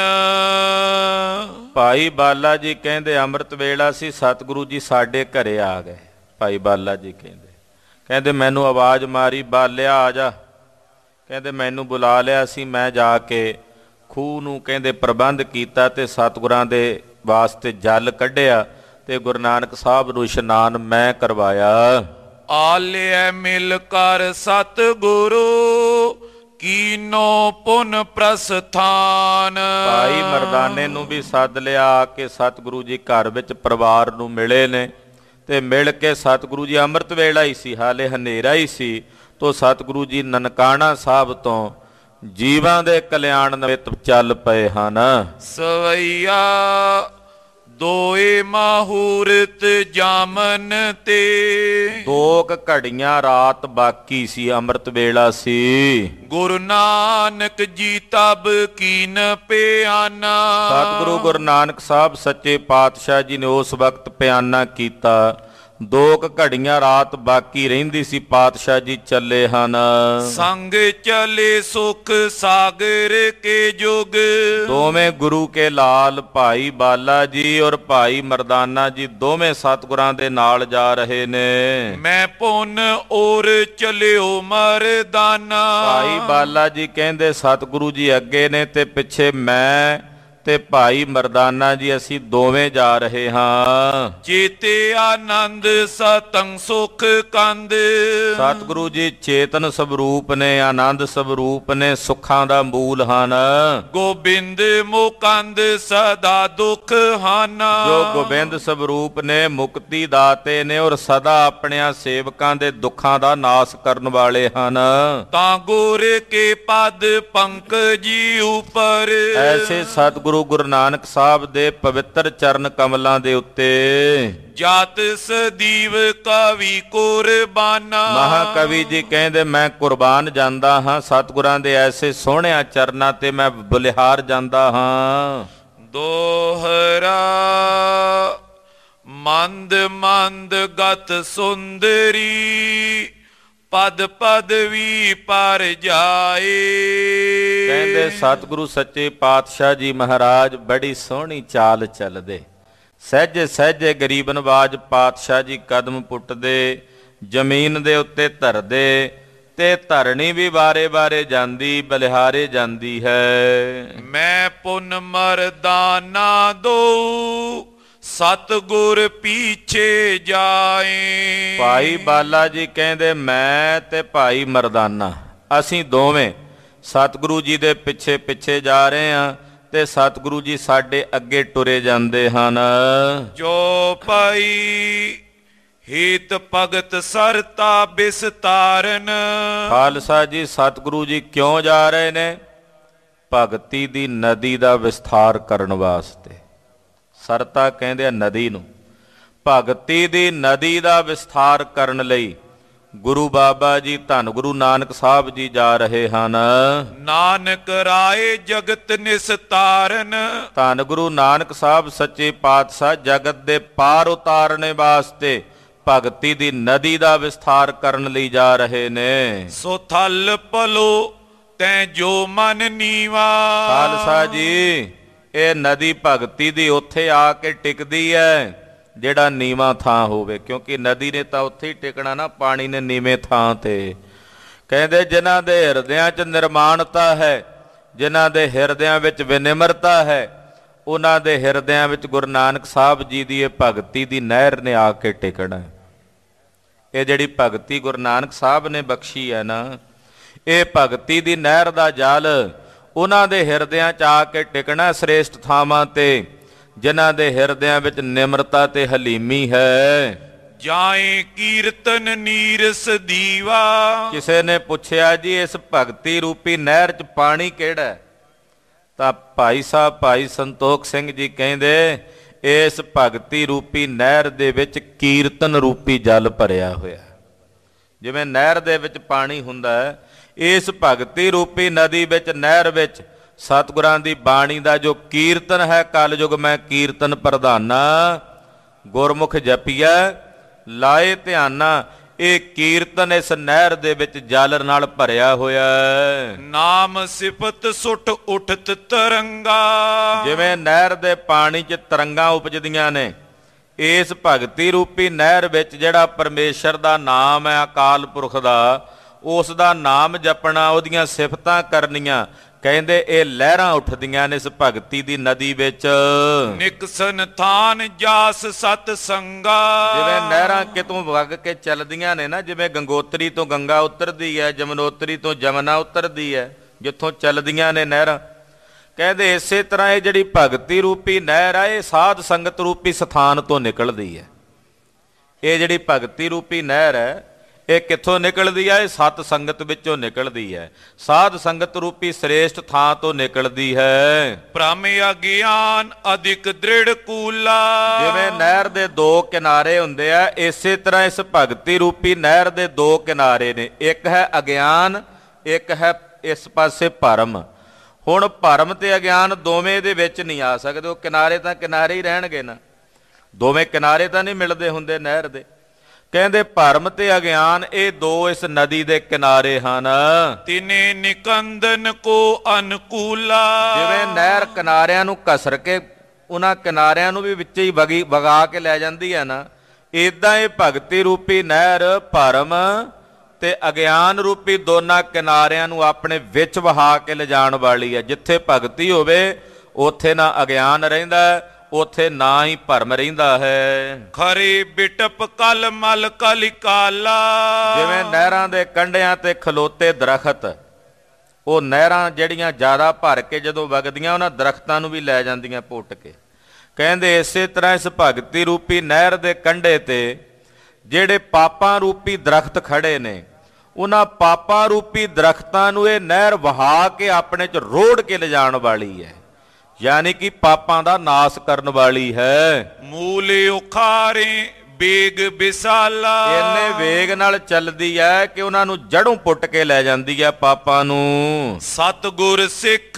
ਭਾਈ ਬਾਲਾ ਜੀ ਕਹਿੰਦੇ ਅੰਮ੍ਰਿਤ ਵੇਲਾ ਸੀ, ਸਤਿਗੁਰੂ ਜੀ ਸਾਡੇ ਘਰੇ ਆ ਗਏ। ਭਾਈ ਬਾਲਾ ਜੀ ਕਹਿੰਦੇ ਮੈਨੂੰ ਆਵਾਜ਼ ਮਾਰੀ, ਬਾਲਿਆ ਆ ਜਾ। ਕਹਿੰਦੇ ਮੈਨੂੰ ਬੁਲਾ ਲਿਆ ਸੀ, ਮੈਂ ਜਾ ਕੇ ਖੂਹ ਨੂੰ ਕਹਿੰਦੇ ਪ੍ਰਬੰਧ ਕੀਤਾ ਤੇ ਸਤਿਗੁਰਾਂ ਦੇ ਵਾਸਤੇ ਜਲ ਕੱਢਿਆ ਤੇ ਗੁਰੂ ਨਾਨਕ ਸਾਹਿਬ ਨੂੰ ਇਸ਼ਨਾਨ ਮੈਂ ਕਰਵਾਇਆ। ਆਲਿਆ ਮਿਲ ਕਰ ਸਤਿਗੁਰੂ ਕੀਨੋ ਪੁਨ ਪ੍ਰਸਥਾਨ। ਭਾਈ ਮਰਦਾਨੇ ਨੂੰ ਵੀ ਸੱਦ ਲਿਆ ਆ ਕੇ ਸਤਿਗੁਰੂ ਜੀ ਘਰ ਵਿੱਚ ਪਰਿਵਾਰ ਨੂੰ ਮਿਲੇ ਨੇ ਤੇ ਮਿਲ ਕੇ ਸਤਿਗੁਰੂ ਜੀ ਅੰਮ੍ਰਿਤ ਵੇਲਾ ਹੀ ਸੀ, ਹਾਲੇ ਹਨੇਰਾ ਹੀ ਸੀ, ਤੋ ਸਤਿਗੁਰੂ ਜੀ ਨਨਕਾਣਾ ਸਾਹਿਬ ਤੋਂ ਜੀਵਾਂ ਦੇ ਕਲਿਆਣ ਨਿਮਿਤ ਚੱਲ ਪਏ ਹਨ। ਸਵਈਆ ਦੋਏ ਮਾਹੂਰਤ ਜਾਮਨ ਤੇ। 2 ਘੜੀਆਂ ਰਾਤ ਬਾਕੀ ਸੀ, ਅੰਮ੍ਰਿਤ ਵੇਲਾ ਸੀ। ਗੁਰੂ ਨਾਨਕ ਜੀ ਤਬ ਕੀਨ ਪਿਆਨਾ। ਸਤਿਗੁਰੂ ਗੁਰੂ ਨਾਨਕ ਸਾਹਿਬ ਸੱਚੇ ਪਾਤਸ਼ਾਹ ਜੀ ਨੇ ਉਸ ਵਕਤ ਪਿਆਨਾ ਕੀਤਾ। 2 ਘੜੀਆਂ ਰਾਤ ਬਾਕੀ ਰਹਿੰਦੀ ਸੀ, ਪਾਤਸ਼ਾਹ ਜੀ ਚੱਲੇ ਹਨ। ਸੰਗ ਚਲੇ ਸੁਖ ਸਾਗਰ ਕੇ ਜੁਗ। ਦੋਵੇਂ ਗੁਰੂ ਕੇ ਲਾਲ ਭਾਈ ਬਾਲਾ ਜੀ ਔਰ ਭਾਈ ਮਰਦਾਨਾ ਜੀ ਦੋਵੇਂ ਸਤਿਗੁਰਾਂ ਦੇ ਨਾਲ ਜਾ ਰਹੇ ਨੇ। ਮੈਂ ਪੁੰਨ ਔਰ ਚਲਿਓ ਮਰਦਾਨਾ। ਭਾਈ ਬਾਲਾ ਜੀ ਕਹਿੰਦੇ ਸਤਿਗੁਰੂ ਜੀ ਅੱਗੇ ਨੇ ਤੇ ਪਿੱਛੇ ਮੈਂ ਤੇ ਭਾਈ ਮਰਦਾਨਾ ਜੀ ਅਸੀਂ ਦੋਵੇਂ ਜਾ ਰਹੇ ਹਾਂ। ਚੇਤੇ ਆਨੰਦ ਸਤੰਗ ਸੁਖ ਕੰਦ। ਸਤਿਗੁਰੂ ਜੀ ਚੇਤਨ ਸਵਰੂਪ ਨੇ, ਆਨੰਦ ਸਵਰੂਪ ਨੇ, ਸੁੱਖਾਂ ਦਾ ਮੂਲ ਹਨ। ਗੋਬਿੰਦ ਮੁਕੰਦ ਸਦਾ ਦੁਖ ਹਾਨਾ। ਜੋ ਗੋਬਿੰਦ ਸਵਰੂਪ ਨੇ, ਮੁਕਤੀ ਦਾਤੇ ਨੇ ਔਰ ਸਦਾ ਆਪਣਿਆਂ ਸੇਵਕਾਂ ਦੇ ਦੁੱਖਾਂ ਦਾ ਨਾਸ ਕਰਨ ਵਾਲੇ ਹਨ। ਤਾਂ ਗੁਰ ਕੇ ਪਦ ਪੰਕਜੀ ਉਪਰ। ਐਸੇ ਸਤਿਗੁਰੂ ਗੁਰੂ ਨਾਨਕ ਸਾਹਿਬ ਦੇ ਪਵਿੱਤਰ ਚਰਨ ਕਮਲਾਂ ਦੇ ਉੱਤੇ ਜਾਤ ਸਦੀਵ ਕਵੀ ਕੁਰਬਾਨਾ। ਮਹਾਕਵੀ ਜੀ ਕਹਿੰਦੇ ਮੈਂ ਕੁਰਬਾਨ ਜਾਂਦਾ ਹਾਂ, ਸਤਿਗੁਰਾਂ ਦੇ ਐਸੇ ਸੋਹਣਿਆਂ ਚਰਨਾਂ ਤੇ ਮੈਂ ਬਲਿਹਾਰ ਜਾਂਦਾ ਹਾਂ। ਦੋਹਰਾ ਮੰਦ ਮੰਦ ਗਤ ਸੁੰਦਰੀ ਪਦ ਪਦਵੀ ਪਰ ਜਾਏ। ਕਹਿੰਦੇ ਸਤਿਗੁਰੂ ਸੱਚੇ ਪਾਤਸ਼ਾਹ ਜੀ ਮਹਾਰਾਜ ਬੜੀ ਸੋਹਣੀ ਚਾਲ ਚੱਲਦੇ, ਸਹਿਜੇ ਸਹਿਜੇ ਗਰੀਬ ਨਵਾਜ ਪਾਤਸ਼ਾਹ ਜੀ ਕਦਮ ਪੁੱਟਦੇ, ਜ਼ਮੀਨ ਦੇ ਉੱਤੇ ਧਰਦੇ ਤੇ ਧਰਣੀ ਵੀ ਵਾਰੇ ਵਾਰੇ ਜਾਂਦੀ, ਬਲਿਹਾਰੇ ਜਾਂਦੀ ਹੈ। ਮੈਂ ਪੁੰਨ ਮਰਦਾਨਾ ਦੋ ਸਤਿਗੁਰ ਪੀਛੇ ਜਾਏ। ਭਾਈ ਬਾਲਾ ਜੀ ਕਹਿੰਦੇ ਮੈਂ ਤੇ ਭਾਈ ਮਰਦਾਨਾ ਅਸੀਂ ਦੋਵੇਂ ਸਤਿਗੁਰੂ ਜੀ ਦੇ ਪਿੱਛੇ ਪਿੱਛੇ ਜਾ ਰਹੇ ਹਾਂ ਤੇ ਸਤਿਗੁਰੂ ਜੀ ਸਾਡੇ ਅੱਗੇ ਟੁਰੇ ਜਾਂਦੇ ਹਨ। ਜੋ ਭਾਈ ਹੀਤ ਭਗਤ ਸਰਤਾ ਬਿਸਤਾਰਨ। ਖਾਲਸਾ ਜੀ ਸਤਿਗੁਰੂ ਜੀ ਕਿਉਂ ਜਾ ਰਹੇ ਨੇ? ਭਗਤੀ ਦੀ ਨਦੀ ਦਾ ਵਿਸਥਾਰ ਕਰਨ ਵਾਸਤੇ। ਸਰਤਾ ਕਹਿੰਦੇ ਆ ਨਦੀ ਨੂੰ, ਭਗਤੀ ਦੀ ਨਦੀ ਦਾ ਵਿਸਥਾਰ ਕਰਨ ਲਈ ਗੁਰੂ ਬਾਬਾ ਜੀ ਧੰਨ ਗੁਰੂ ਨਾਨਕ ਸਾਹਿਬ ਜੀ ਜਾ ਰਹੇ ਹਨ। ਨਾਨਕ ਰਾਏ ਜਗਤ ਨਿਸਤਾਰਨ। ਧੰਨ ਗੁਰੂ ਨਾਨਕ ਸਾਹਿਬ ਸੱਚੇ ਪਾਤਸ਼ਾਹ ਜਗਤ ਦੇ ਪਾਰ ਉਤਾਰਨੇ ਵਾਸਤੇ ਭਗਤੀ ਦੀ ਨਦੀ ਦਾ ਵਿਸਥਾਰ ਕਰਨ ਲਈ ਜਾ ਰਹੇ ਨੇ। ਸੋ ਥਲ ਪਲੋ ਤੈਂ ਜੋ ਮਨ ਨੀਵਾ। ਖਾਲਸਾ ਜੀ ਇਹ ਨਦੀ ਭਗਤੀ ਦੀ ਉੱਥੇ ਆ ਕੇ ਟਿਕਦੀ ਹੈ ਜਿਹੜਾ ਨੀਵਾਂ ਥਾਂ ਹੋਵੇ, ਕਿਉਂਕਿ ਨਦੀ ਨੇ ਤਾਂ ਉੱਥੇ ਹੀ ਟਿਕਣਾ ਨਾ, ਪਾਣੀ ਨੇ ਨੀਵੇਂ ਥਾਂ ਤੇ। ਕਹਿੰਦੇ ਜਿਨ੍ਹਾਂ ਦੇ ਹਿਰਦਿਆਂ 'ਚ ਨਿਰਮਾਣਤਾ ਹੈ, ਜਿਨ੍ਹਾਂ ਦੇ ਹਿਰਦਿਆਂ ਵਿੱਚ ਵਿਨਿਮਰਤਾ ਹੈ, ਉਹਨਾਂ ਦੇ ਹਿਰਦਿਆਂ ਵਿੱਚ ਗੁਰੂ ਨਾਨਕ ਸਾਹਿਬ ਜੀ ਦੀ ਇਹ ਭਗਤੀ ਦੀ ਨਹਿਰ ਨੇ ਆ ਕੇ ਟਿਕਣਾ। ਇਹ ਜਿਹੜੀ ਭਗਤੀ ਗੁਰੂ ਨਾਨਕ ਸਾਹਿਬ ਨੇ ਬਖਸ਼ੀ ਹੈ ਨਾ, ਇਹ ਭਗਤੀ ਦੀ ਨਹਿਰ ਦਾ ਜਲ ਉਹਨਾਂ ਦੇ ਹਿਰਦਿਆਂ 'ਚ ਆ ਕੇ ਟਿਕਣਾ ਸ੍ਰੇਸ਼ਟ ਥਾਵਾਂ ਤੇ, ਜਿਨ੍ਹਾਂ ਦੇ ਹਿਰਦਿਆਂ ਵਿੱਚ ਨਿਮਰਤਾ ਤੇ ਹਲੀਮੀ ਹੈ। ਜਾਏ ਕੀਰਤਨ ਨੀਰਸ ਦੀਵਾ। ਕਿਸੇ ਨੇ ਪੁੱਛਿਆ ਜੀ ਇਸ ਭਗਤੀ ਰੂਪੀ ਨਹਿਰ 'ਚ ਪਾਣੀ ਕਿਹੜਾ ਹੈ? ਤਾਂ ਭਾਈ ਸਾਹਿਬ ਭਾਈ ਸੰਤੋਖ ਸਿੰਘ ਜੀ ਕਹਿੰਦੇ ਇਸ ਭਗਤੀ ਰੂਪੀ ਨਹਿਰ ਦੇ ਵਿੱਚ ਕੀਰਤਨ ਰੂਪੀ ਜਲ ਭਰਿਆ ਹੋਇਆ। ਜਿਵੇਂ ਨਹਿਰ ਦੇ ਵਿੱਚ ਪਾਣੀ ਹੁੰਦਾ ਹੈ, ਇਸ ਭਗਤੀ ਰੂਪੀ ਨਦੀ ਵਿੱਚ ਨਹਿਰ ਵਿੱਚ ਸਤਿਗੁਰਾਂ ਦੀ ਬਾਣੀ ਦਾ ਜੋ ਕੀਰਤਨ ਹੈ, ਕਲਯੁਗ ਮੈਂ ਕੀਰਤਨ ਪ੍ਰਧਾਨਾ, ਗੁਰਮੁਖ ਜਪੀਐ ਲਾਏ ਧਿਆਨਾ, ਇਹ ਕੀਰਤਨ ਇਸ ਨਹਿਰ ਦੇ ਵਿੱਚ ਜਲ ਨਾਲ ਭਰਿਆ ਹੋਇਆ ਹੈ। ਨਾਮ ਸਿਫਤ ਸੁੱਟ ਉਠਤ ਤਰੰਗਾ। ਜਿਵੇਂ ਨਹਿਰ ਦੇ ਪਾਣੀ 'ਚ ਤਰੰਗਾਂ ਉਪਜਦੀਆਂ ਨੇ, ਇਸ ਭਗਤੀ ਰੂਪੀ ਨਹਿਰ ਵਿੱਚ ਜਿਹੜਾ ਪਰਮੇਸ਼ਰ ਦਾ ਨਾਮ ਹੈ, ਅਕਾਲ ਪੁਰਖ ਦਾ, ਉਸ ਦਾ ਨਾਮ ਜਪਣਾ, ਉਹਦੀਆਂ ਸਿਫਤਾਂ ਕਰਨੀਆਂ, ਕਹਿੰਦੇ ਇਹ ਲਹਿਰਾਂ ਉੱਠਦੀਆਂ ਨੇ ਇਸ ਭਗਤੀ ਦੀ ਨਦੀ ਵਿੱਚ। ਨਿਕਸਨ ਥਾਨ ਜਾਸ ਸਤ ਸੰਗਾ। ਜਿਵੇਂ ਨਹਿਰਾਂ ਕਿਤੋਂ ਵਗ ਕੇ ਚੱਲਦੀਆਂ ਨੇ ਨਾ, ਜਿਵੇਂ ਗੰਗੋਤਰੀ ਤੋਂ ਗੰਗਾ ਉਤਰਦੀ ਹੈ, ਜਮਨੋਤਰੀ ਤੋਂ ਜਮਨਾ ਉਤਰਦੀ ਹੈ, ਜਿੱਥੋਂ ਚੱਲਦੀਆਂ ਨੇ ਨਹਿਰਾਂ, ਕਹਿੰਦੇ ਇਸੇ ਤਰ੍ਹਾਂ ਇਹ ਜਿਹੜੀ ਭਗਤੀ ਰੂਪੀ ਨਹਿਰ ਹੈ, ਇਹ ਸਾਧ ਸੰਗਤ ਰੂਪੀ ਸਥਾਨ ਤੋਂ ਨਿਕਲਦੀ ਹੈ। ਇਹ ਜਿਹੜੀ ਭਗਤੀ ਰੂਪੀ ਨਹਿਰ ਹੈ, ਇਹ ਕਿੱਥੋਂ ਨਿਕਲਦੀ ਹੈ? ਇਹ ਸਤ ਸੰਗਤ ਵਿੱਚੋਂ ਨਿਕਲਦੀ ਹੈ, ਸਾਧ ਸੰਗਤ ਰੂਪੀ ਸ੍ਰੇਸ਼ਟ ਥਾਂ ਤੋਂ ਨਿਕਲਦੀ ਹੈ। ਭ੍ਰਮ ਅਗਿਆਨ ਅਧਿਕ ਦ੍ਰਿੜ ਕੂਲਾ। ਜਿਵੇਂ ਨਹਿਰ ਦੇ ਦੋ ਕਿਨਾਰੇ ਹੁੰਦੇ ਆ, ਇਸੇ ਤਰ੍ਹਾਂ ਇਸ ਭਗਤੀ ਰੂਪੀ ਨਹਿਰ ਦੇ ਦੋ ਕਿਨਾਰੇ ਨੇ, ਇੱਕ ਹੈ ਅਗਿਆਨ, ਇੱਕ ਹੈ ਇਸ ਪਾਸੇ ਭਰਮ। ਹੁਣ ਭਰਮ ਤੇ ਅਗਿਆਨ ਦੋਵੇਂ ਦੇ ਵਿੱਚ ਨਹੀਂ ਆ ਸਕਦੇ, ਉਹ ਕਿਨਾਰੇ ਤਾਂ ਕਿਨਾਰੇ ਹੀ ਰਹਿਣਗੇ ਨਾ, ਦੋਵੇਂ ਕਿਨਾਰੇ ਤਾਂ ਨਹੀਂ ਮਿਲਦੇ ਹੁੰਦੇ ਨਹਿਰ ਦੇ। ਕਹਿੰਦੇ ਭਰਮ ਤੇ ਅਗਿਆਨ ਇਹ ਦੋ ਇਸ ਨਦੀ ਦੇ ਕਿਨਾਰੇ ਹਨ। ਤਿਨੇ ਨਿਕੰਦਨ ਕੋ ਅਨਕੂਲਾ। ਜਿਵੇਂ ਨਹਿਰ ਕਿਨਾਰਿਆਂ ਨੂੰ ਘਸਰ ਕੇ ਉਹਨਾਂ ਕਿਨਾਰਿਆਂ ਨੂੰ ਵੀ ਵਿੱਚ ਹੀ ਵਗਾ ਕੇ ਲੈ ਜਾਂਦੀ ਹੈ ਨਾ, ਇਦਾਂ ਇਹ ਭਗਤੀ ਰੂਪੀ ਨਹਿਰ ਭਰਮ ਤੇ ਅਗਿਆਨ ਰੂਪੀ ਦੋਨਾਂ ਕਿਨਾਰਿਆਂ ਨੂੰ ਆਪਣੇ ਵਿੱਚ ਵਹਾ ਕੇ ਲਿਜਾਣ ਵਾਲੀ ਹੈ। ਜਿੱਥੇ ਭਗਤੀ ਹੋਵੇ ਉੱਥੇ ਨਾ ਅਗਿਆਨ ਰਹਿੰਦਾ, ਉੱਥੇ ਨਾ ਹੀ ਭਰਮ ਰਹਿੰਦਾ ਹੈ। ਖਰੇ ਬਿਟਪ ਕਲ ਮਲ ਕਲਿ ਕਾਲਾ। ਜਿਵੇਂ ਨਹਿਰਾਂ ਦੇ ਕੰਢਿਆਂ ਤੇ ਖਲੋਤੇ ਦਰਖਤ, ਉਹ ਨਹਿਰਾਂ ਜਿਹੜੀਆਂ ਜ਼ਿਆਦਾ ਭਰ ਕੇ ਜਦੋਂ ਵਗਦੀਆਂ, ਉਹਨਾਂ ਦਰਖਤਾਂ ਨੂੰ ਵੀ ਲੈ ਜਾਂਦੀਆਂ ਪੁੱਟ ਕੇ। ਕਹਿੰਦੇ ਇਸੇ ਤਰ੍ਹਾਂ ਇਸ ਭਗਤੀ ਰੂਪੀ ਨਹਿਰ ਦੇ ਕੰਢੇ ਤੇ ਜਿਹੜੇ ਪਾਪਾਂ ਰੂਪੀ ਦਰਖਤ ਖੜੇ ਨੇ, ਉਹਨਾਂ ਪਾਪਾਂ ਰੂਪੀ ਦਰਖਤਾਂ ਨੂੰ ਇਹ ਨਹਿਰ ਵਹਾ ਕੇ ਆਪਣੇ 'ਚ ਰੋੜ ਕੇ ਲਿਜਾਣ ਵਾਲੀ ਹੈ, ਯਾਨੀ ਕਿ ਪਾਪਾਂ ਦਾ ਨਾਸ ਕਰਨ ਵਾਲੀ ਹੈ। ਮੂਲੇ ਉਖਾਰੇ ਬੇਗ ਵਿਸਾਲਾ। ਇੰਨੇ ਵੇਗ ਨਾਲ ਚੱਲਦੀ ਹੈ ਕਿ ਉਹਨਾਂ ਨੂੰ ਜੜੋਂ ਪੁੱਟ ਕੇ ਲੈ ਜਾਂਦੀ ਹੈ ਪਾਪਾਂ ਨੂੰ। ਸਤਿਗੁਰ ਸਿੱਖ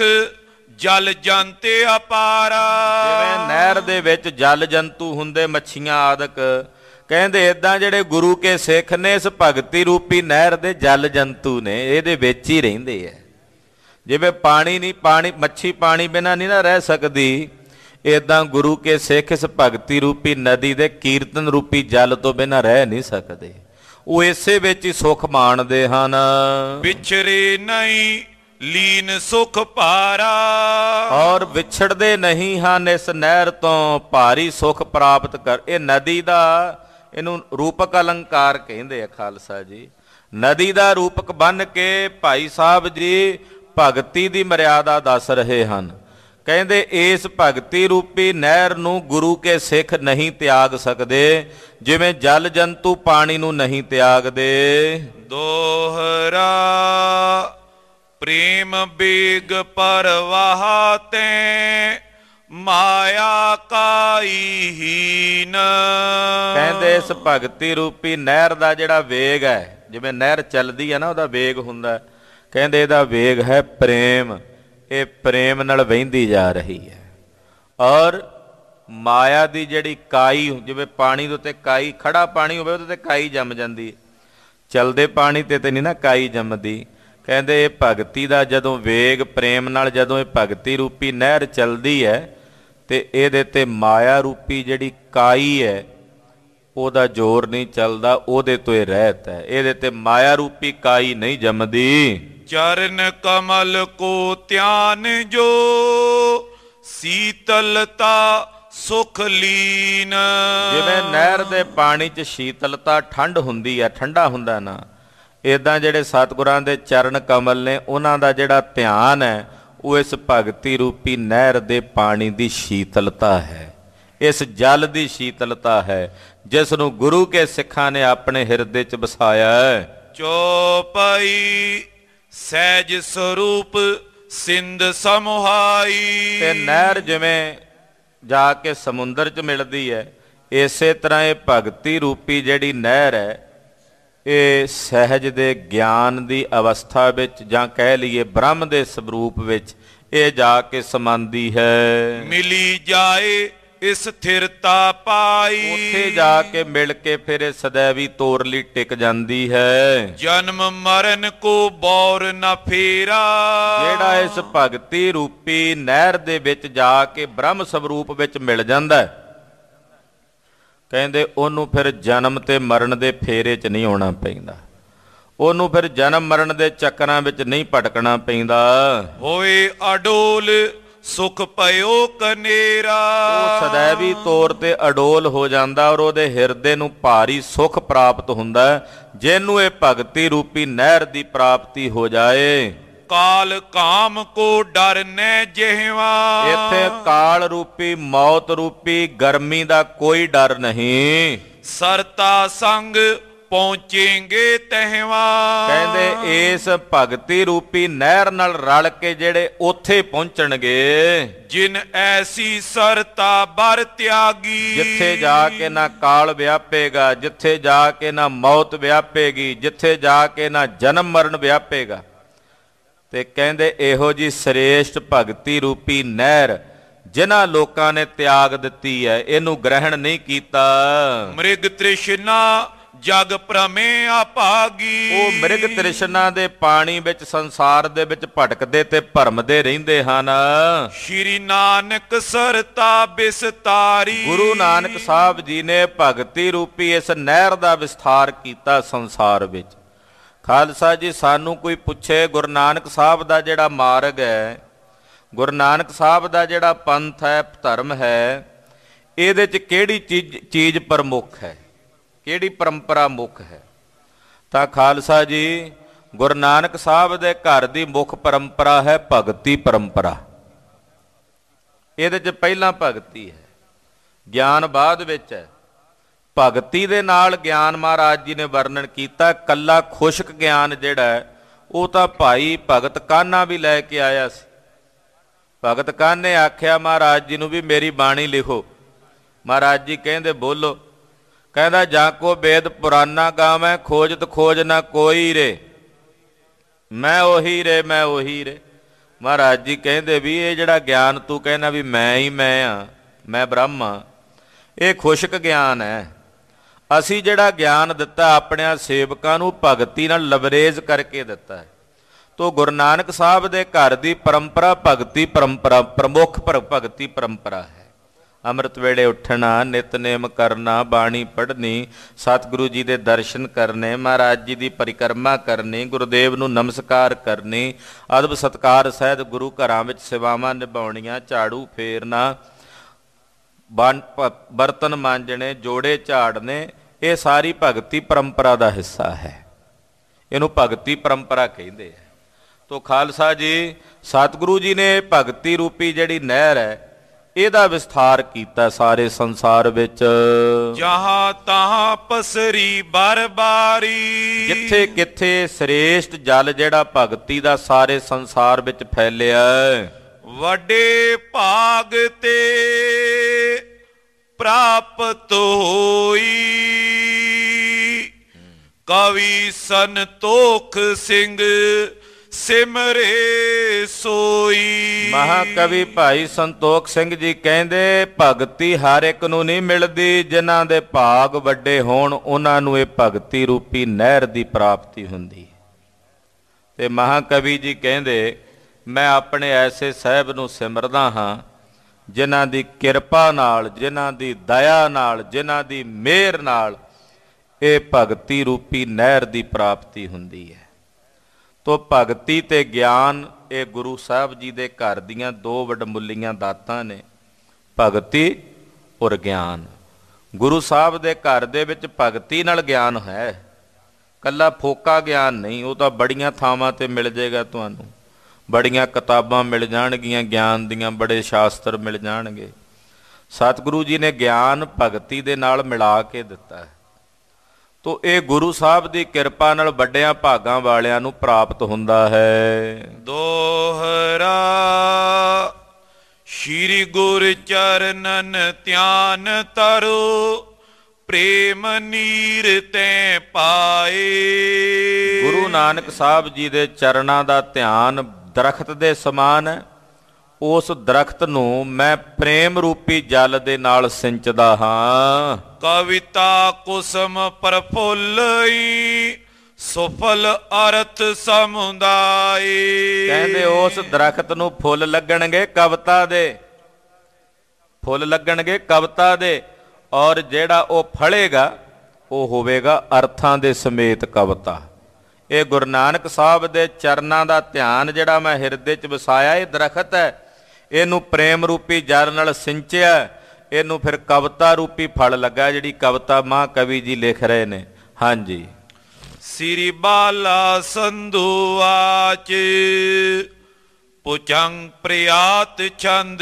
ਜਲ ਜੰਤੇ ਅਪਾਰਾ। ਜਿਵੇਂ ਨਹਿਰ ਦੇ ਵਿੱਚ ਜਲ ਜੰਤੂ ਹੁੰਦੇ, ਮੱਛੀਆਂ ਆਦਿਕ, ਕਹਿੰਦੇ ਇਦਾਂ ਜਿਹੜੇ ਗੁਰੂ ਕੇ ਸਿੱਖ ਨੇ ਇਸ ਭਗਤੀ ਰੂਪੀ ਨਹਿਰ ਦੇ ਜਲ ਜੰਤੂ ਨੇ, ਇਹਦੇ ਵਿੱਚ ਹੀ ਰਹਿੰਦੇ ਆ। ਜਿਵੇਂ ਪਾਣੀ ਨਹੀਂ, ਪਾਣੀ ਮੱਛੀ ਪਾਣੀ ਬਿਨਾਂ ਨਹੀਂ ਨਾ ਰਹਿ ਸਕਦੀ, ਇਦਾਂ ਗੁਰੂ ਕੇ ਸਿੱਖ ਇਸ ਭਗਤੀ ਰੂਪੀ ਨਦੀ ਦੇ ਕੀਰਤਨ ਰੂਪੀ ਜਲ ਤੋਂ ਬਿਨਾਂ ਰਹਿ ਨਹੀਂ ਸਕਦੇ। ਉਹ ਇਸੇ ਵਿੱਚ ਹੀ ਸੁੱਖ ਮਾਣਦੇ ਹਨ। ਵਿਛਰੇ ਨਹੀਂ ਲੀਨ ਸੁਖ ਭਾਰਾ। ਔਰ ਵਿਛੜਦੇ ਨਹੀਂ ਹਨ ਇਸ ਨਹਿਰ ਤੋਂ, ਭਾਰੀ ਸੁਖ ਪ੍ਰਾਪਤ ਕਰ। ਇਹ ਨਦੀ ਦਾ, ਇਹਨੂੰ ਰੂਪਕ ਅਲੰਕਾਰ ਕਹਿੰਦੇ ਆ ਖਾਲਸਾ ਜੀ। ਨਦੀ ਦਾ ਰੂਪਕ ਬੰਨ ਕੇ ਭਾਈ ਸਾਹਿਬ ਜੀ ਭਗਤੀ ਦੀ ਮਰਿਆਦਾ ਦੱਸ ਰਹੇ ਹਨ। ਕਹਿੰਦੇ ਇਸ ਭਗਤੀ ਰੂਪੀ ਨਹਿਰ ਨੂੰ ਗੁਰੂ ਕੇ ਸਿੱਖ ਨਹੀਂ ਤਿਆਗ ਸਕਦੇ, ਜਿਵੇਂ ਜਲ ਜੰਤੂ ਪਾਣੀ ਨੂੰ ਨਹੀਂ ਤਿਆਗਦੇ। ਦੋਹਰਾ ਪ੍ਰੇਮ ਬੇਗ ਪਰਵਾਹ ਤੇ ਮਾਇਆ ਕਾਈ ਹੀਨ। ਕਹਿੰਦੇ ਇਸ ਭਗਤੀ ਰੂਪੀ ਨਹਿਰ ਦਾ ਜਿਹੜਾ ਵੇਗ ਹੈ, ਜਿਵੇਂ ਨਹਿਰ ਚੱਲਦੀ ਹੈ ਨਾ, ਉਹਦਾ ਵੇਗ ਹੁੰਦਾ, ਕਹਿੰਦੇ ਇਹਦਾ ਵੇਗ ਹੈ ਪ੍ਰੇਮ। ਇਹ ਪ੍ਰੇਮ ਨਾਲ ਵਹਿੰਦੀ ਜਾ ਰਹੀ ਹੈ। ਔਰ ਮਾਇਆ ਦੀ ਜਿਹੜੀ ਕਾਈ, ਜਿਵੇਂ ਪਾਣੀ ਦੇ ਉੱਤੇ ਕਾਈ, ਖੜਾ ਪਾਣੀ ਹੋਵੇ ਉਹਦੇ ਤੇ ਕਾਈ ਜੰਮ ਜਾਂਦੀ, ਚਲਦੇ ਪਾਣੀ ਤੇ ਨਹੀਂ ਨਾ ਕਾਈ ਜੰਮਦੀ। ਕਹਿੰਦੇ ਇਹ ਭਗਤੀ ਦਾ ਜਦੋਂ ਵੇਗ ਪ੍ਰੇਮ ਨਾਲ ਜਦੋਂ ਇਹ ਭਗਤੀ ਰੂਪੀ ਨਹਿਰ ਚੱਲਦੀ ਹੈ ਤੇ ਇਹਦੇ ਤੇ ਮਾਇਆ ਰੂਪੀ ਜਿਹੜੀ ਕਾਈ ਹੈ ਉਹਦਾ ਜ਼ੋਰ ਨਹੀਂ ਚੱਲਦਾ, ਉਹਦੇ ਤੋਂ ਇਹ ਰਹਿਤ ਹੈ। ਇਹਦੇ ਤੇ ਮਾਇਆ ਰੂਪੀ ਕਾਈ ਨਹੀਂ ਜੰਮਦੀ। ਚਰਨ ਕਮਲ ਕੋ ਧਿਆਨ ਜੋ ਸੀਤਲਤਾ ਸੁਖ ਲੀਨ। ਜਿਵੇਂ ਨਹਿਰ ਦੇ ਪਾਣੀ 'ਚ ਸ਼ੀਤਲਤਾ ਠੰਡ ਹੁੰਦੀ ਹੈ, ਠੰਡਾ ਹੁੰਦਾ ਨਾ, ਇੱਦਾਂ ਜਿਹੜੇ ਸਤਿਗੁਰਾਂ ਦੇ ਚਰਨ ਕਮਲ ਨੇ, ਉਹਨਾਂ ਦਾ ਜਿਹੜਾ ਧਿਆਨ ਹੈ ਉਹ ਇਸ ਭਗਤੀ ਰੂਪੀ ਨਹਿਰ ਦੇ ਪਾਣੀ ਦੀ ਸ਼ੀਤਲਤਾ ਹੈ, ਇਸ ਜਲ ਦੀ ਸ਼ੀਤਲਤਾ ਹੈ, ਜਿਸ ਨੂੰ ਗੁਰੂ ਕੇ ਸਿੱਖਾਂ ਨੇ ਆਪਣੇ ਹਿਰਦੇ 'ਚ ਵਸਾਇਆ ਹੈ। ਚੌਪਈ ਸਹਿਜ ਸਰੂਪ ਸਿੰਧ ਸਮੁਹਾਈ। ਤੇ ਨਹਿਰ ਜਿਵੇਂ ਜਾ ਕੇ ਸਮੁੰਦਰ 'ਚ ਮਿਲਦੀ ਹੈ, ਇਸੇ ਤਰ੍ਹਾਂ ਇਹ ਭਗਤੀ ਰੂਪੀ ਜਿਹੜੀ ਨਹਿਰ ਹੈ ਇਹ ਸਹਿਜ ਦੇ ਗਿਆਨ ਦੀ ਅਵਸਥਾ ਵਿੱਚ, ਜਾਂ ਕਹਿ ਲਈਏ ਬ੍ਰਹਮ ਦੇ ਸਰੂਪ ਵਿੱਚ ਇਹ ਜਾ ਕੇ ਸਮਾਂਦੀ ਹੈ। ਮਿਲੀ ਜਾਏ ਇਸ ਸਥਿਰਤਾ ਪਾਈ। ਉੱਥੇ ਜਾ ਕੇ ਮਿਲ ਕੇ ਫਿਰ ਇਹ ਸदैवी ਤੋਰ ਲਈ ਟਿਕ ਜਾਂਦੀ ਹੈ। ਜਨਮ ਮਰਨ ਕੋ ਬੌਰ ਨਾ ਫੇਰਾ। ਜਿਹੜਾ ਇਸ ਭਗਤੀ ਰੂਪੀ ਨਹਿਰ ਦੇ ਵਿੱਚ ਜਾ ਕੇ ਬ੍ਰਹਮ ਸਰੂਪ ਵਿੱਚ ਮਿਲ ਜਾਂਦਾ ਹੈ, ਕਹਿੰਦੇ ਉਹਨੂੰ ਫਿਰ ਜਨਮ ਤੇ ਮਰਨ ਦੇ ਫੇਰੇ 'ਚ ਨਹੀਂ ਆਉਣਾ ਪੈਂਦਾ, ਉਹਨੂੰ ਫਿਰ ਜਨਮ ਮਰਨ ਦੇ ਚੱਕਰਾਂ ਵਿੱਚ ਨਹੀਂ ਭਟਕਣਾ ਪੈਂਦਾ। ਹੋਏ ਅਡੋਲ ਸੁਖ ਪਇਓ ਕਨੇਰਾ। ਉਹ ਸदैवी ਤੌਰ ਤੇ ਅਡੋਲ ਹੋ ਜਾਂਦਾ ਔਰ ਉਹਦੇ ਹਿਰਦੇ ਨੂੰ ਭਾਰੀ ਸੁਖ ਪ੍ਰਾਪਤ ਹੁੰਦਾ, ਜਿਹਨੂੰ ਇਹ ਭਗਤੀ ਰੂਪੀ ਨਹਿਰ ਦੀ ਪ੍ਰਾਪਤੀ ਹੋ ਜਾਏ। ਕਾਲ ਕਾਮ ਕੋ ਡਰ ਨੈ ਜਿਹਵਾ। ਇੱਥੇ ਕਾਲ ਰੂਪੀ ਮੌਤ ਰੂਪੀ ਗਰਮੀ ਦਾ ਕੋਈ ਡਰ ਨਹੀਂ। ਸਰਤਾ ਸੰਗ ਪਹੁੰਚेंगे ਤਹਿਵਾ। ਕਹਿੰਦੇ ਇਸ ਭਗਤੀ ਰੂਪੀ ਨਹਿਰ ਨਾਲ ਰਲ ਕੇ ਜਿਹੜੇ ਉੱਥੇ ਪਹੁੰਚਣਗੇ। ਜਿਨ ਐਸੀ ਸਰਤਾ ਬਰ ਤਿਆਗੀ। ਜਿੱਥੇ ਜਾ ਕੇ ਨਾ ਕਾਲ ਵਿਆਪੇਗਾ, ਜਿੱਥੇ ਜਾ ਕੇ ਨਾ ਮੌਤ ਵਿਆਪੇਗੀ, ਜਿੱਥੇ ਜਾ ਕੇ ਨਾ ਜਨਮ ਮਰਨ ਵਿਆਪੇਗਾ। ਤੇ ਕਹਿੰਦੇ ਇਹੋ ਜੀ ਸ੍ਰੇਸ਼ਟ ਭਗਤੀ ਰੂਪੀ ਨਹਿਰ ਜਿਨ੍ਹਾਂ ਲੋਕਾਂ ਨੇ ਤਿਆਗ ਦਿੱਤੀ ਹੈ, ਇਹਨੂੰ ਗ੍ਰਹਿਣ ਨਹੀਂ ਕੀਤਾ। ਮ੍ਰਿਗ ਤ੍ਰਿਸ਼ਨਾ ਜਗ ਭ੍ਰਮੇ ਅਭਾਗੀ। ਉਹ ਮ੍ਰਿਗ ਤ੍ਰਿਸ਼ਨਾ ਦੇ ਪਾਣੀ ਵਿੱਚ, ਸੰਸਾਰ ਦੇ ਵਿੱਚ ਭਟਕਦੇ ਤੇ ਭਰਮਦੇ ਰਹਿੰਦੇ ਹਨ। ਸ਼੍ਰੀ ਨਾਨਕ ਸਰਤਾ ਵਿਸਤਾਰੀ। ਗੁਰੂ ਨਾਨਕ ਸਾਹਿਬ ਜੀ ਨੇ ਭਗਤੀ ਰੂਪੀ ਇਸ ਨਹਿਰ ਦਾ ਵਿਸਥਾਰ ਕੀਤਾ ਸੰਸਾਰ ਵਿੱਚ। ਖਾਲਸਾ ਜੀ, ਸਾਨੂੰ ਕੋਈ ਪੁੱਛੇ ਗੁਰੂ ਨਾਨਕ ਸਾਹਿਬ ਦਾ ਜਿਹੜਾ ਮਾਰਗ ਹੈ, ਗੁਰੂ ਨਾਨਕ ਸਾਹਿਬ ਦਾ ਜਿਹੜਾ ਪੰਥ ਹੈ, ਧਰਮ ਹੈ, ਇਹਦੇ 'ਚ ਕਿਹੜੀ ਚੀਜ਼ ਪ੍ਰਮੁੱਖ ਹੈ, ਕਿਹੜੀ ਪਰੰਪਰਾ ਮੁੱਖ ਹੈ? ਤਾਂ ਖਾਲਸਾ ਜੀ, ਗੁਰੂ ਨਾਨਕ ਸਾਹਿਬ ਦੇ ਘਰ ਦੀ ਮੁੱਖ ਪਰੰਪਰਾ ਹੈ ਭਗਤੀ ਪਰੰਪਰਾ। ਇਹਦੇ 'ਚ ਪਹਿਲਾਂ ਭਗਤੀ ਹੈ, ਗਿਆਨ ਬਾਅਦ ਵਿੱਚ ਹੈ। ਭਗਤੀ ਦੇ ਨਾਲ ਗਿਆਨ ਮਹਾਰਾਜ ਜੀ ਨੇ ਵਰਣਨ ਕੀਤਾ। ਕੱਲਾ ਖੁਸ਼ਕ ਗਿਆਨ ਜਿਹੜਾ ਹੈ ਉਹ ਤਾਂ ਭਾਈ ਭਗਤ ਕਾਨ੍ਹਾ ਵੀ ਲੈ ਕੇ ਆਇਆ ਸੀ। ਭਗਤ ਕਾਨ੍ਹਾ ਨੇ ਆਖਿਆ ਮਹਾਰਾਜ ਜੀ ਨੂੰ ਵੀ ਮੇਰੀ ਬਾਣੀ ਲਿਖੋ। ਮਹਾਰਾਜ ਜੀ ਕਹਿੰਦੇ ਬੋਲੋ। ਕਹਿੰਦਾ ਜਾਂ ਕੋ ਵੇਦ ਪੁਰਾਨਾ ਗਾਵੈ ਖੋਜਤ ਖੋਜ ਨਾ ਕੋਈ ਰੇ, ਮੈਂ ਉਹੀ ਰੇ, ਮੈਂ ਉਹੀ ਰੇ। ਮਹਾਰਾਜ ਜੀ ਕਹਿੰਦੇ ਵੀ ਇਹ ਜਿਹੜਾ ਗਿਆਨ ਤੂੰ ਕਹਿੰਦਾ ਵੀ ਮੈਂ ਹੀ ਮੈਂ ਆ, ਮੈਂ ਬ੍ਰਹਮ ਆ, ਇਹ ਖੁਸ਼ਕ ਗਿਆਨ ਹੈ। ਅਸੀਂ ਜਿਹੜਾ ਗਿਆਨ ਦਿੱਤਾ ਆਪਣਿਆਂ ਸੇਵਕਾਂ ਨੂੰ ਭਗਤੀ ਨਾਲ ਲਵਰੇਜ ਕਰਕੇ ਦਿੱਤਾ ਹੈ। ਤੋ ਗੁਰੂ ਨਾਨਕ ਸਾਹਿਬ ਦੇ ਘਰ ਦੀ ਪਰੰਪਰਾ ਭਗਤੀ ਪਰੰਪਰਾ, ਪ੍ਰਮੁੱਖ ਭਗਤੀ ਪਰੰਪਰਾ ਹੈ। ਅੰਮ੍ਰਿਤ ਵੇਲੇ ਉੱਠਣਾ, ਨਿਤਨੇਮ ਕਰਨਾ, ਬਾਣੀ ਪੜ੍ਹਨੀ, ਸਤਿਗੁਰੂ ਜੀ ਦੇ ਦਰਸ਼ਨ ਕਰਨੇ, ਮਹਾਰਾਜ ਜੀ ਦੀ ਪਰਿਕਰਮਾ ਕਰਨੀ, ਗੁਰਦੇਵ ਨੂੰ ਨਮਸਕਾਰ ਕਰਨੀ, ਅਦਬ ਸਤਿਕਾਰ ਸਹਿਤ ਗੁਰੂ ਘਰਾਂ ਵਿੱਚ ਸੇਵਾਵਾਂ ਨਿਭਾਉਣੀਆਂ, ਝਾੜੂ ਫੇਰਨਾ, ਬਰਤਨ ਮਾਂਜਣੇ, ਜੋੜੇ ਝਾੜਨੇ, ਇਹ ਸਾਰੀ ਭਗਤੀ ਪਰੰਪਰਾ ਦਾ ਹਿੱਸਾ ਹੈ। ਇਹਨੂੰ ਭਗਤੀ ਪਰੰਪਰਾ ਕਹਿੰਦੇ ਹੈ। ਤੋ ਖਾਲਸਾ ਜੀ, ਸਤਿਗੁਰੂ ਜੀ ਨੇ ਭਗਤੀ ਰੂਪੀ ਜਿਹੜੀ ਨਹਿਰ ਹੈ ਇਹਦਾ ਵਿਸਥਾਰ ਕੀਤਾ ਸਾਰੇ ਸੰਸਾਰ ਵਿੱਚ। ਜਹਾਂ ਤਹਾਂ ਪਸਰੀ ਬਰਬਾਰੀ। ਜਿੱਥੇ ਕਿੱਥੇ ਸ੍ਰੇਸ਼ਟ ਜਲ ਜਿਹੜਾ ਭਗਤੀ ਦਾ ਸਾਰੇ ਸੰਸਾਰ ਵਿੱਚ ਫੈਲਿਆ। ਵੱਡੇ ਭਾਗ ਤੇ ਪ੍ਰਾਪਤ ਹੋਈ। ਕਵੀ ਸੰਤੋਖ ਸਿੰਘ ਸਿਮਰੇ ਸੋਈ। ਮਹਾਕਵੀ ਭਾਈ ਸੰਤੋਖ ਸਿੰਘ ਜੀ ਕਹਿੰਦੇ ਭਗਤੀ ਹਰ ਇੱਕ ਨੂੰ ਨਹੀਂ ਮਿਲਦੀ, ਜਿਨ੍ਹਾਂ ਦੇ ਭਾਗ ਵੱਡੇ ਹੋਣ ਉਹਨਾਂ ਨੂੰ ਇਹ ਭਗਤੀ ਰੂਪੀ ਨਹਿਰ ਦੀ ਪ੍ਰਾਪਤੀ ਹੁੰਦੀ। ਤੇ ਮਹਾਕਵੀ ਜੀ ਕਹਿੰਦੇ ਮੈਂ ਆਪਣੇ ਐਸੇ ਸਾਹਿਬ ਨੂੰ ਸਿਮਰਦਾ ਹਾਂ ਜਿਨ੍ਹਾਂ ਦੀ ਕਿਰਪਾ ਨਾਲ, ਜਿਨ੍ਹਾਂ ਦੀ ਦਇਆ ਨਾਲ, ਜਿਨ੍ਹਾਂ ਦੀ ਮਿਹਰ ਨਾਲ ਇਹ ਭਗਤੀ ਰੂਪੀ ਨਹਿਰ ਦੀ ਪ੍ਰਾਪਤੀ ਹੁੰਦੀ ਹੈ। ਤੋ ਭਗਤੀ ਤੇ ਗਿਆਨ ਇਹ ਗੁਰੂ ਸਾਹਿਬ ਜੀ ਦੇ ਘਰ ਦੀਆਂ ਦੋ ਵਡਮੁੱਲੀਆਂ ਦਾਤਾਂ ਨੇ, ਭਗਤੀ ਔਰ ਗਿਆਨ। ਗੁਰੂ ਸਾਹਿਬ ਦੇ ਘਰ ਦੇ ਵਿੱਚ ਭਗਤੀ ਨਾਲ ਗਿਆਨ ਹੈ, ਕੱਲਾ ਫੋਕਾ ਗਿਆਨ ਨਹੀਂ। ਉਹ ਤਾਂ ਬੜੀਆਂ ਥਾਵਾਂ ਤੇ ਮਿਲ ਜਾਏਗਾ ਤੁਹਾਨੂੰ, ਬੜੀਆਂ ਕਿਤਾਬਾਂ ਮਿਲ ਜਾਣਗੀਆਂ ਗਿਆਨ ਦੀਆਂ, ਬੜੇ ਸ਼ਾਸਤਰ ਮਿਲ ਜਾਣਗੇ। ਸਤਿਗੁਰੂ ਜੀ ਨੇ ਗਿਆਨ ਭਗਤੀ ਦੇ ਨਾਲ ਮਿਲਾ ਕੇ ਦਿੱਤਾ ਹੈ। ਤੋ ਇਹ ਗੁਰੂ ਸਾਹਿਬ ਦੀ ਕਿਰਪਾ ਨਾਲ ਵੱਡਿਆਂ ਭਾਗਾਂ ਵਾਲਿਆਂ ਨੂੰ ਪ੍ਰਾਪਤ ਹੁੰਦਾ ਹੈ। ਦੋਹਰਾ ਸ਼੍ਰੀ ਗੁਰ ਚਰਨਨ ਧਿਆਨ ਤਰੋ, ਪ੍ਰੇਮ ਨੀਰ ਤੈ ਪਾਏ। ਗੁਰੂ ਨਾਨਕ ਸਾਹਿਬ ਜੀ ਦੇ ਚਰਨਾਂ ਦਾ ਧਿਆਨ ਦਰਖਤ ਦੇ ਸਮਾਨ ਹੈ। ਉਸ ਦਰਖਤ ਨੂੰ ਮੈਂ ਪ੍ਰੇਮ ਰੂਪੀ ਜਲ ਦੇ ਨਾਲ ਸਿੰਚਦਾ ਹਾਂ। ਕਵਿਤਾ ਕੁਸਮ ਪ੍ਰਫੁੱਲਈ, ਸੁਫਲ ਅਰਥ ਸਮੁਦਾਇ। ਕਹਿੰਦੇ ਉਸ ਦਰਖਤ ਨੂੰ ਫੁੱਲ ਲੱਗਣਗੇ ਕਵਿਤਾ ਦੇ, ਫੁੱਲ ਲੱਗਣਗੇ ਕਵਿਤਾ ਦੇ, ਔਰ ਜਿਹੜਾ ਉਹ ਫੜੇਗਾ ਉਹ ਹੋਵੇਗਾ ਅਰਥਾਂ ਦੇ ਸਮੇਤ ਕਵਿਤਾ। ਇਹ ਗੁਰੂ ਨਾਨਕ ਸਾਹਿਬ ਦੇ ਚਰਨਾਂ ਦਾ ਧਿਆਨ ਜਿਹੜਾ ਮੈਂ ਹਿਰਦੇ 'ਚ ਵਸਾਇਆ, ਇਹ ਦਰਖਤ ਹੈ। ਇਹਨੂੰ ਪ੍ਰੇਮ ਰੂਪੀ ਜਲ ਨਾਲ ਸਿੰਚਿਆ, ਇਹਨੂੰ ਫਿਰ ਕਵਿਤਾ ਰੂਪੀ ਫਲ ਲੱਗਾ, ਜਿਹੜੀ ਕਵਿਤਾ ਮਹਾਂਕਵੀ ਜੀ ਲਿਖ ਰਹੇ ਨੇ। ਹਾਂਜੀ। ਸ੍ਰੀ ਬਾਲਾ ਸੰਧੂ ਆਚ, ਪੁਚੰਗ ਪ੍ਰਿਆਤ ਛੰਦ,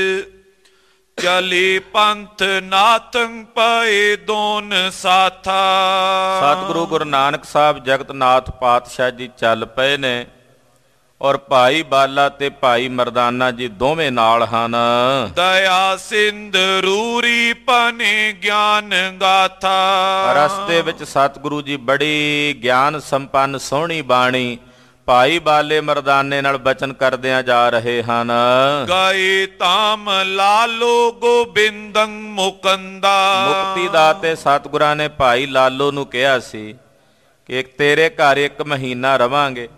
ਚਲੀ ਪੰਥ ਨਾਥੰ ਪਏ ਦੋਨ ਸਾਥਾ। ਸਤਿਗੁਰੂ ਗੁਰੂ ਨਾਨਕ ਸਾਹਿਬ ਜਗਤ ਨਾਥ ਪਾਤਸ਼ਾਹ ਜੀ ਚੱਲ ਪਏ ਨੇ, ਔਰ ਭਾਈ ਬਾਲਾ ਤੇ ਭਾਈ ਮਰਦਾਨਾ ਜੀ ਦੋਵੇਂ ਨਾਲ ਹਨ। ਦਇਆ ਸਿੰਧ ਰੂਰੀ ਪਨੇ ਗਿਆਨ ਗਾਥਾ। ਰਸਤੇ ਵਿੱਚ ਸਤਿਗੁਰੂ ਜੀ ਬੜੀ ਗਿਆਨ ਸੰਪੰਨ ਸੋਹਣੀ ਬਾਣੀ ਭਾਈ ਬਾਲੇ ਮਰਦਾਨੇ ਨਾਲ ਬਚਨ ਕਰਦਿਆਂ ਜਾ ਰਹੇ ਹਨ। ਗਏ ਤਾਮ ਲਾਲੋ ਗੋਬਿੰਦੰ ਮੁਕੰਦਾ। ਮੁਕਤੀ ਦਾਤੇ ਸਤਿਗੁਰਾਂ ਨੇ ਭਾਈ ਲਾਲੋ ਨੂੰ ਕਿਹਾ ਸੀ ਕਿ ਤੇਰੇ ਘਰ 1 ਮਹੀਨਾ ਰਵਾਂਗੇ।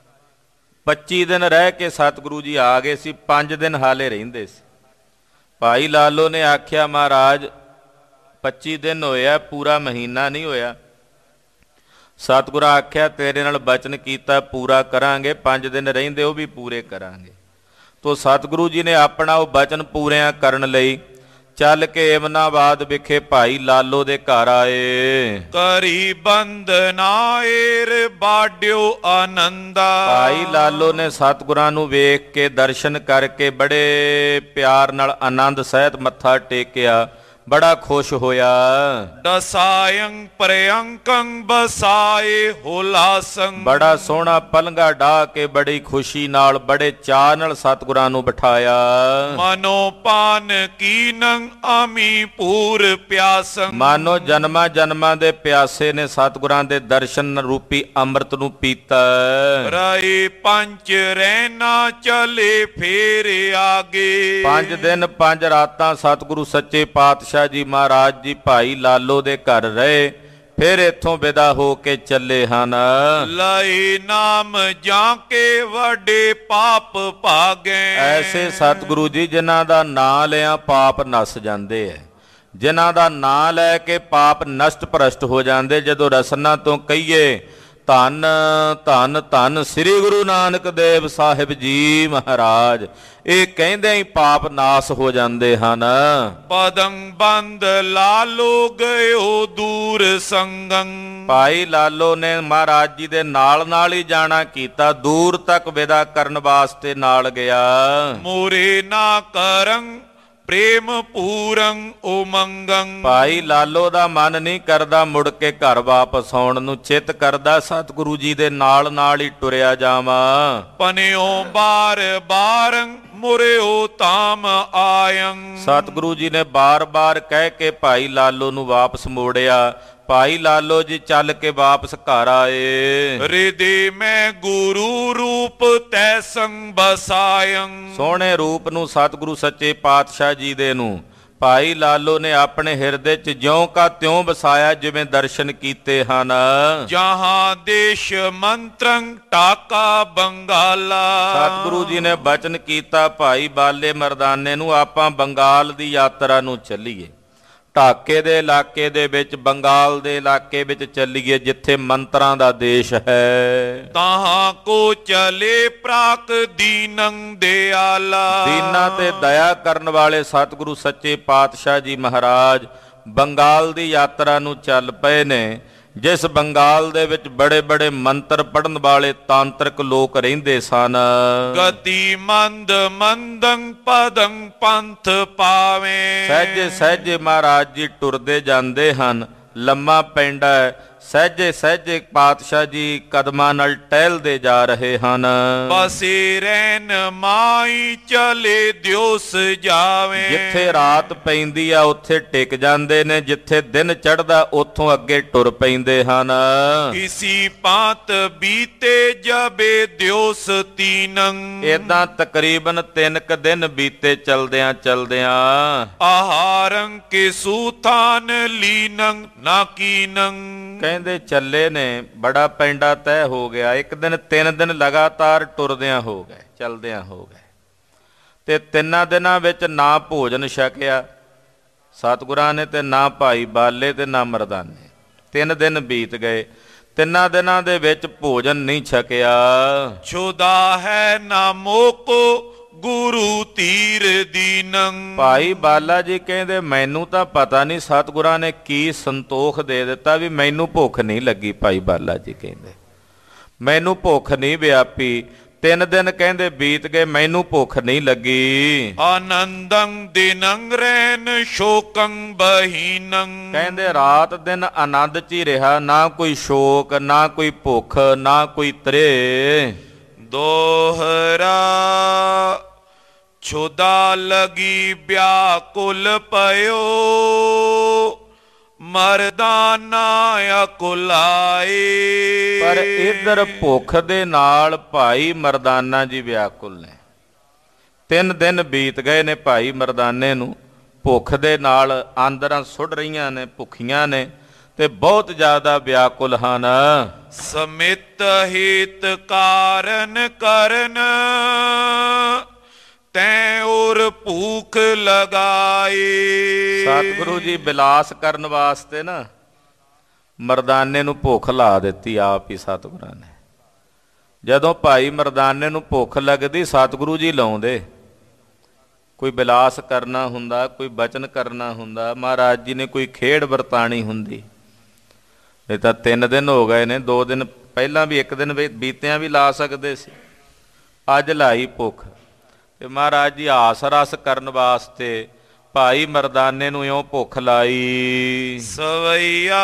25 ਦਿਨ ਰਹਿ ਕੇ ਸਤਿਗੁਰੂ ਜੀ ਆ ਗਏ ਸੀ, 5 ਦਿਨ ਹਾਲੇ ਰਹਿੰਦੇ ਸੀ। ਭਾਈ ਲਾਲੋ ਨੇ ਆਖਿਆ ਮਹਾਰਾਜ 25 ਦਿਨ ਹੋਇਆ, ਪੂਰਾ ਮਹੀਨਾ ਨਹੀਂ ਹੋਇਆ। ਸਤਿਗੁਰਾਂ ਆਖਿਆ ਤੇਰੇ ਨਾਲ ਬਚਨ ਕੀਤਾ, ਪੂਰਾ ਕਰਾਂਗੇ, 5 ਦਿਨ ਰਹਿੰਦੇ ਉਹ ਵੀ ਪੂਰੇ ਕਰਾਂਗੇ। ਤੋ ਸਤਿਗੁਰੂ ਜੀ ਨੇ ਆਪਣਾ ਉਹ ਬਚਨ ਪੂਰਿਆਂ ਕਰਨ ਲਈ ਚੱਲ ਕੇ ਏਮਨਾਬਾਦ ਵਿਖੇ ਭਾਈ ਲਾਲੋ ਦੇ ਘਰ ਆਏ। ਕਰੀ ਬੰਦਨਾਏਰ ਬਾਡਿਓ ਆਨੰਦਾ। ਭਾਈ ਲਾਲੋ ਨੇ ਸਤਿਗੁਰਾਂ ਨੂੰ ਵੇਖ ਕੇ ਦਰਸ਼ਨ ਕਰਕੇ ਬੜੇ ਪਿਆਰ ਨਾਲ ਆਨੰਦ ਸਹਿਤ ਮੱਥਾ ਟੇਕਿਆ, ਬੜਾ ਖੁਸ਼ ਹੋਇਆ। ਦਸਾਇੰ ਪ੍ਰਯੰਕੰ ਬਸਾਏ ਹੁਲਾਸੰ। ਬੜਾ ਸੋਹਣਾ ਪਲੰਘਾ ਢਾ ਕੇ ਬੜੀ ਖੁਸ਼ੀ ਨਾਲ, ਬੜੇ ਚਾਅ ਨਾਲ ਸਤਿਗੁਰਾਂ ਨੂੰ ਬਿਠਾਇਆ। ਮਨੋ ਪਾਨ ਕੀਨੰ ਆਮੀ ਪੂਰ ਪਿਆਸੰ। ਮਾਨੋ ਜਨਮਾਂ ਜਨਮਾਂ ਦੇ ਪਿਆਸੇ ਨੇ ਸਤਿਗੁਰਾਂ ਦੇ ਦਰਸ਼ਨ ਰੂਪੀ ਅੰਮ੍ਰਿਤ ਨੂੰ ਪੀਤਾ। ਰਾਏ ਪੰਜ ਰਹਿਣਾ ਚਲੇ ਫੇਰ ਆਗੇ। 5 ਦਿਨ 5 ਰਾਤਾਂ ਸਤਿਗੁਰੂ ਸੱਚੇ ਪਾਤਸ਼ਾਹ ਜੀ ਮਹਾਰਾਜ ਜੀ ਭਾਈ ਲਾਲੋ ਦੇ ਘਰ ਰਹੇ, ਫਿਰ ਇੱਥੋਂ ਵਿਦਾ ਹੋ ਕੇ ਚੱਲੇ ਹਨ। ਲਏ ਨਾਮ ਜਾਂ ਕੇ ਵੱਡੇ ਪਾਪ ਭਾਗੇ। ਐਸੇ ਸਤਿਗੁਰੂ ਜੀ ਜਿਨ੍ਹਾਂ ਦਾ ਨਾਂ ਲਿਆ ਪਾਪ ਨਸ ਜਾਂਦੇ ਐ, ਜਿਨ੍ਹਾਂ ਦਾ ਨਾਂ ਲੈ ਕੇ ਪਾਪ ਨਸ਼ਟ ਭ੍ਰਸ਼ਟ ਹੋ ਜਾਂਦੇ। ਜਦੋਂ ਰਸਨਾ ਤੋਂ ਕਹੀਏ ਧੰਨ ਧੰਨ ਧੰਨ ਸ੍ਰੀ ਗੁਰੂ ਨਾਨਕ ਦੇਵ ਸਾਹਿਬ ਜੀ ਮਹਾਰਾਜ, ਇਹ ਕਹਿੰਦੇ ਹੀ ਪਾਪ ਨਾਸ ਹੋ ਜਾਂਦੇ ਹਨ। ਪਦੰ ਬੰਦ ਲਾਲੋ ਗਇਓ ਦੂਰ ਸੰਗੰ। ਭਾਈ ਲਾਲੋ ਨੇ ਮਹਾਰਾਜ ਜੀ ਦੇ ਨਾਲ ਨਾਲ ਹੀ ਜਾਣਾ ਕੀਤਾ, ਦੂਰ ਤੱਕ ਵਿਦਾ ਕਰਨ ਵਾਸਤੇ ਨਾਲ ਗਿਆ। ਮੋਰੇ ਨਾ ਕਰੰ ਪ੍ਰੇਮ ਪੂਰੰ ਉਮੰਗੰ। ਭਾਈ ਲਾਲੋ ਦਾ ਮਨ ਨਹੀਂ ਕਰਦਾ ਮੁੜ ਕੇ ਘਰ ਵਾਪਸ ਆਉਣ ਨੂੰ, ਚਿੱਤ ਕਰਦਾ ਸਤਿਗੁਰੂ ਜੀ ਦੇ ਨਾਲ ਨਾਲ ਹੀ ਟੁਰਿਆ ਜਾਵਾਂ। ਪਨਿਓ ਬਾਰ ਬਾਰੰ ਮੁਰਿਓ ਤਾਮ ਆਇੰ। ਸਤਿਗੁਰੂ ਜੀ ਨੇ ਬਾਰ-ਬਾਰ ਕਹਿ ਕੇ ਭਾਈ ਲਾਲੋ ਨੂੰ ਵਾਪਸ ਮੋੜਿਆ। ਭਾਈ ਲਾਲੋ ਜੀ ਚੱਲ ਕੇ ਵਾਪਸ ਘਰ ਆਏ। ਰਿਦੇ ਮੈਂ ਗੁਰੂ ਰੂਪ ਤੈ ਸੰਗ ਬਸਾਇੰ। ਸੋਹਣੇ ਰੂਪ ਨੂੰ ਸਤਿਗੁਰੂ ਸੱਚੇ ਪਾਤਸ਼ਾਹ ਜੀ ਦੇ ਨੂੰ ਭਾਈ ਲਾਲੋ ਨੇ ਆਪਣੇ ਹਿਰਦੇ 'ਚ ਜਿਉਂ ਕਾ ਤਿਉਂ ਵਸਾਇਆ ਜਿਵੇਂ ਦਰਸ਼ਨ ਕੀਤੇ ਹਨ। ਜਹਾਂ ਦੇਸ਼ ਮੰਤਰੰ ਟਾਕਾ ਬੰਗਾਲਾ। ਸਤਿਗੁਰੂ ਜੀ ਨੇ ਬਚਨ ਕੀਤਾ ਭਾਈ ਬਾਲੇ ਮਰਦਾਨੇ ਨੂੰ, ਆਪਾਂ ਬੰਗਾਲ ਦੀ ਯਾਤਰਾ ਨੂੰ ਚੱਲੀਏ, ਢਾਕੇ ਦੇ ਇਲਾਕੇ ਦੇ ਵਿੱਚ, ਬੰਗਾਲ ਦੇ ਇਲਾਕੇ ਵਿੱਚ ਚੱਲੀਏ ਜਿੱਥੇ ਮੰਤਰਾਂ ਦਾ ਦੇਸ਼ ਹੈ। ਤਾਹਾਂ ਕੋ ਚਲੇ ਪ੍ਰਾਕ ਦੀਨੰ ਦਿਆਲਾ। ਦੀਨਾਂ ਤੇ ਦਇਆ ਕਰਨ ਵਾਲੇ ਸਤਿਗੁਰੂ ਸੱਚੇ ਪਾਤਸ਼ਾਹ ਜੀ ਮਹਾਰਾਜ ਬੰਗਾਲ ਦੀ ਯਾਤਰਾ ਨੂੰ ਚੱਲ ਪਏ ਨੇ, ਜਿਸ ਬੰਗਾਲ ਦੇ ਵਿੱਚ ਬੜੇ ਬੜੇ ਮੰਤਰ ਪੜਨ ਵਾਲੇ ਤਾਂਤਰਿਕ ਲੋਕ ਰਹਿੰਦੇ ਸਨ। ਗਤੀ ਮੰਦ ਮੰਦੰ ਪਦੰ ਪੰਥ ਪਾਵੇਂ। ਸਹਿਜੇ ਸਹਿਜੇ ਮਹਾਰਾਜ ਜੀ ਟੁਰਦੇ ਜਾਂਦੇ ਹਨ, ਲੰਮਾ ਪੈਂਡਾ ਸਹਿਜੇ ਸਹਿਜੇ ਪਾਤਸ਼ਾਹ ਜੀ ਕਦਮਾਂ ਨਾਲ ਟਹਿਲਦੇ ਜਾ ਰਹੇ ਹਨ। ਬਸੇ ਰਹਿਨ ਮਾਈ ਚਲੇ ਦਿਓਸ ਜਾਵੇਂ। ਜਿੱਥੇ ਰਾਤ ਪੈਂਦੀ ਆ ਉੱਥੇ ਟਿਕ ਜਾਂਦੇ ਨੇ, ਜਿੱਥੇ ਦਿਨ ਚੜ੍ਹਦਾ ਉੱਥੋਂ ਅੱਗੇ ਟੁਰ ਪੈਂਦੇ ਹਨ। ਇਸੀ ਪਾਤ ਬੀਤੇ ਜਬੇ ਦਿਓਸ ਤੀਨੰ। ਏਦਾਂ ਤਕਰੀਬਨ 3 ਕੁ ਦਿਨ ਬੀਤੇ ਚਲਦਿਆਂ ਚਲਦਿਆਂ। ਆਹਾਰੰ ਕੇ ਸੂਥਾਨ ਲੀਨੰ ਨਾ ਕੀਨੰ। ਕਹਿੰਦੇ ਚੱਲੇ ਨੇ, ਬੜਾ ਪੈਂਡਾ ਤੈਅ ਹੋ ਗਿਆ। ਇੱਕ ਦਿਨ 3 ਦਿਨ ਲਗਾਤਾਰ ਟੁਰਦਿਆਂ ਹੋ ਗਏ, ਚਲਦਿਆਂ ਹੋ ਗਏ, ਤੇ 3 ਦਿਨਾਂ ਵਿੱਚ ਨਾ ਭੋਜਨ ਛਕਿਆ ਸਤਿਗੁਰਾਂ ਨੇ, ਤੇ ਨਾ ਭਾਈ ਬਾਲੇ ਤੇ ਨਾ ਮਰਦਾਨੇ। 3 ਦਿਨ ਬੀਤ ਗਏ, 3 ਦਿਨਾਂ ਦੇ ਵਿੱਚ ਭੋਜਨ ਨਹੀਂ ਛਕਿਆ। ਛੁਦਾ ਹੈ ਨਾ ਮੋਕੋ ਗੁਰੂ ਧੀਰ ਦੀਨੰ। ਭਾਈ ਬਾਲਾ ਜੀ ਕਹਿੰਦੇ ਮੈਨੂੰ ਤਾਂ ਪਤਾ ਨਹੀਂ ਸਤਿਗੁਰਾਂ ਨੇ ਕੀ ਸੰਤੋਖ ਦੇ ਦਿੱਤਾ ਵੀ ਮੈਨੂੰ ਭੁੱਖ ਨਹੀਂ ਲੱਗੀ। ਭਾਈ ਬਾਲਾ ਜੀ ਕਹਿੰਦੇ ਮੈਨੂੰ ਭੁੱਖ ਨਹੀਂ ਵਿਆਪੀ। 3 ਦਿਨ ਕਹਿੰਦੇ ਬੀਤ ਗਏ, ਮੈਨੂੰ ਭੁੱਖ ਨਹੀਂ ਲੱਗੀ। ਆਨੰਦੰ ਦਿਨੰ ਰਹਿਨ ਸ਼ੋਕੰ ਬਹੀਨੰ। ਕਹਿੰਦੇ ਰਾਤ ਦਿਨ ਆਨੰਦ 'ਚ ਹੀ ਰਿਹਾ, ਨਾ ਕੋਈ ਸ਼ੋਕ, ਨਾ ਕੋਈ ਭੁੱਖ, ਨਾ ਕੋਈ ਤ੍ਰੇ। ਦੋਹਰਾ ਛੁਦਾ ਲਗੀ ਵਿਆਕੁਲ ਪਇਓ ਮਰਦਾਨਾ ਅਕੁਲਾਏ। ਪਰ ਇਧਰ ਭੁੱਖ ਦੇ ਨਾਲ ਭਾਈ ਮਰਦਾਨਾ ਜੀ ਵਿਆਕੁਲ ਨੇ। 3 ਦਿਨ ਬੀਤ ਗਏ ਨੇ, ਭਾਈ ਮਰਦਾਨੇ ਨੂੰ ਭੁੱਖ ਦੇ ਨਾਲ ਆਂਦਰਾਂ ਸੁੱਟ ਰਹੀਆਂ ਨੇ, ਭੁੱਖੀਆਂ ਨੇ ਤੇ ਬਹੁਤ ਜ਼ਿਆਦਾ ਵਿਆਕੁਲ ਹਨ। ਸਮਿਤ ਹਿਤ ਕਾਰਨ ਕਰਨ ਤੈਂ ਔਰ ਭੂਖ ਲਗਾਏ। ਸਤਿਗੁਰੂ ਜੀ ਬਿਲਾਸ ਕਰਨ ਵਾਸਤੇ ਨਾ ਮਰਦਾਨੇ ਨੂੰ ਭੁੱਖ ਲਾ ਦਿੱਤੀ ਆਪ ਹੀ ਸਤਿਗੁਰਾਂ ਨੇ। ਜਦੋਂ ਭਾਈ ਮਰਦਾਨੇ ਨੂੰ ਭੁੱਖ ਲੱਗਦੀ ਸਤਿਗੁਰੂ ਜੀ ਲਾਉਂਦੇ। ਕੋਈ ਬਿਲਾਸ ਕਰਨਾ ਹੁੰਦਾ, ਕੋਈ ਬਚਨ ਕਰਨਾ ਹੁੰਦਾ, ਮਹਾਰਾਜ ਜੀ ਨੇ ਕੋਈ ਖੇਡ ਵਰਤਾਣੀ ਹੁੰਦੀ। ਨਹੀਂ ਤਾਂ 3 ਦਿਨ ਹੋ ਗਏ ਨੇ, 2 ਦਿਨ ਪਹਿਲਾਂ ਵੀ 1 ਦਿਨ ਬੀਤਿਆਂ ਵੀ ਲਾ ਸਕਦੇ ਸੀ। ਅੱਜ ਲਾਈ ਭੁੱਖ, ਤੇ ਮਹਾਰਾਜ ਜੀ ਆਸ ਰਸ ਕਰਨ ਵਾਸਤੇ ਭਾਈ ਮਰਦਾਨੇ ਨੂੰ ਇਉਂ ਭੁੱਖ ਲਾਈ। ਸਵਈਆ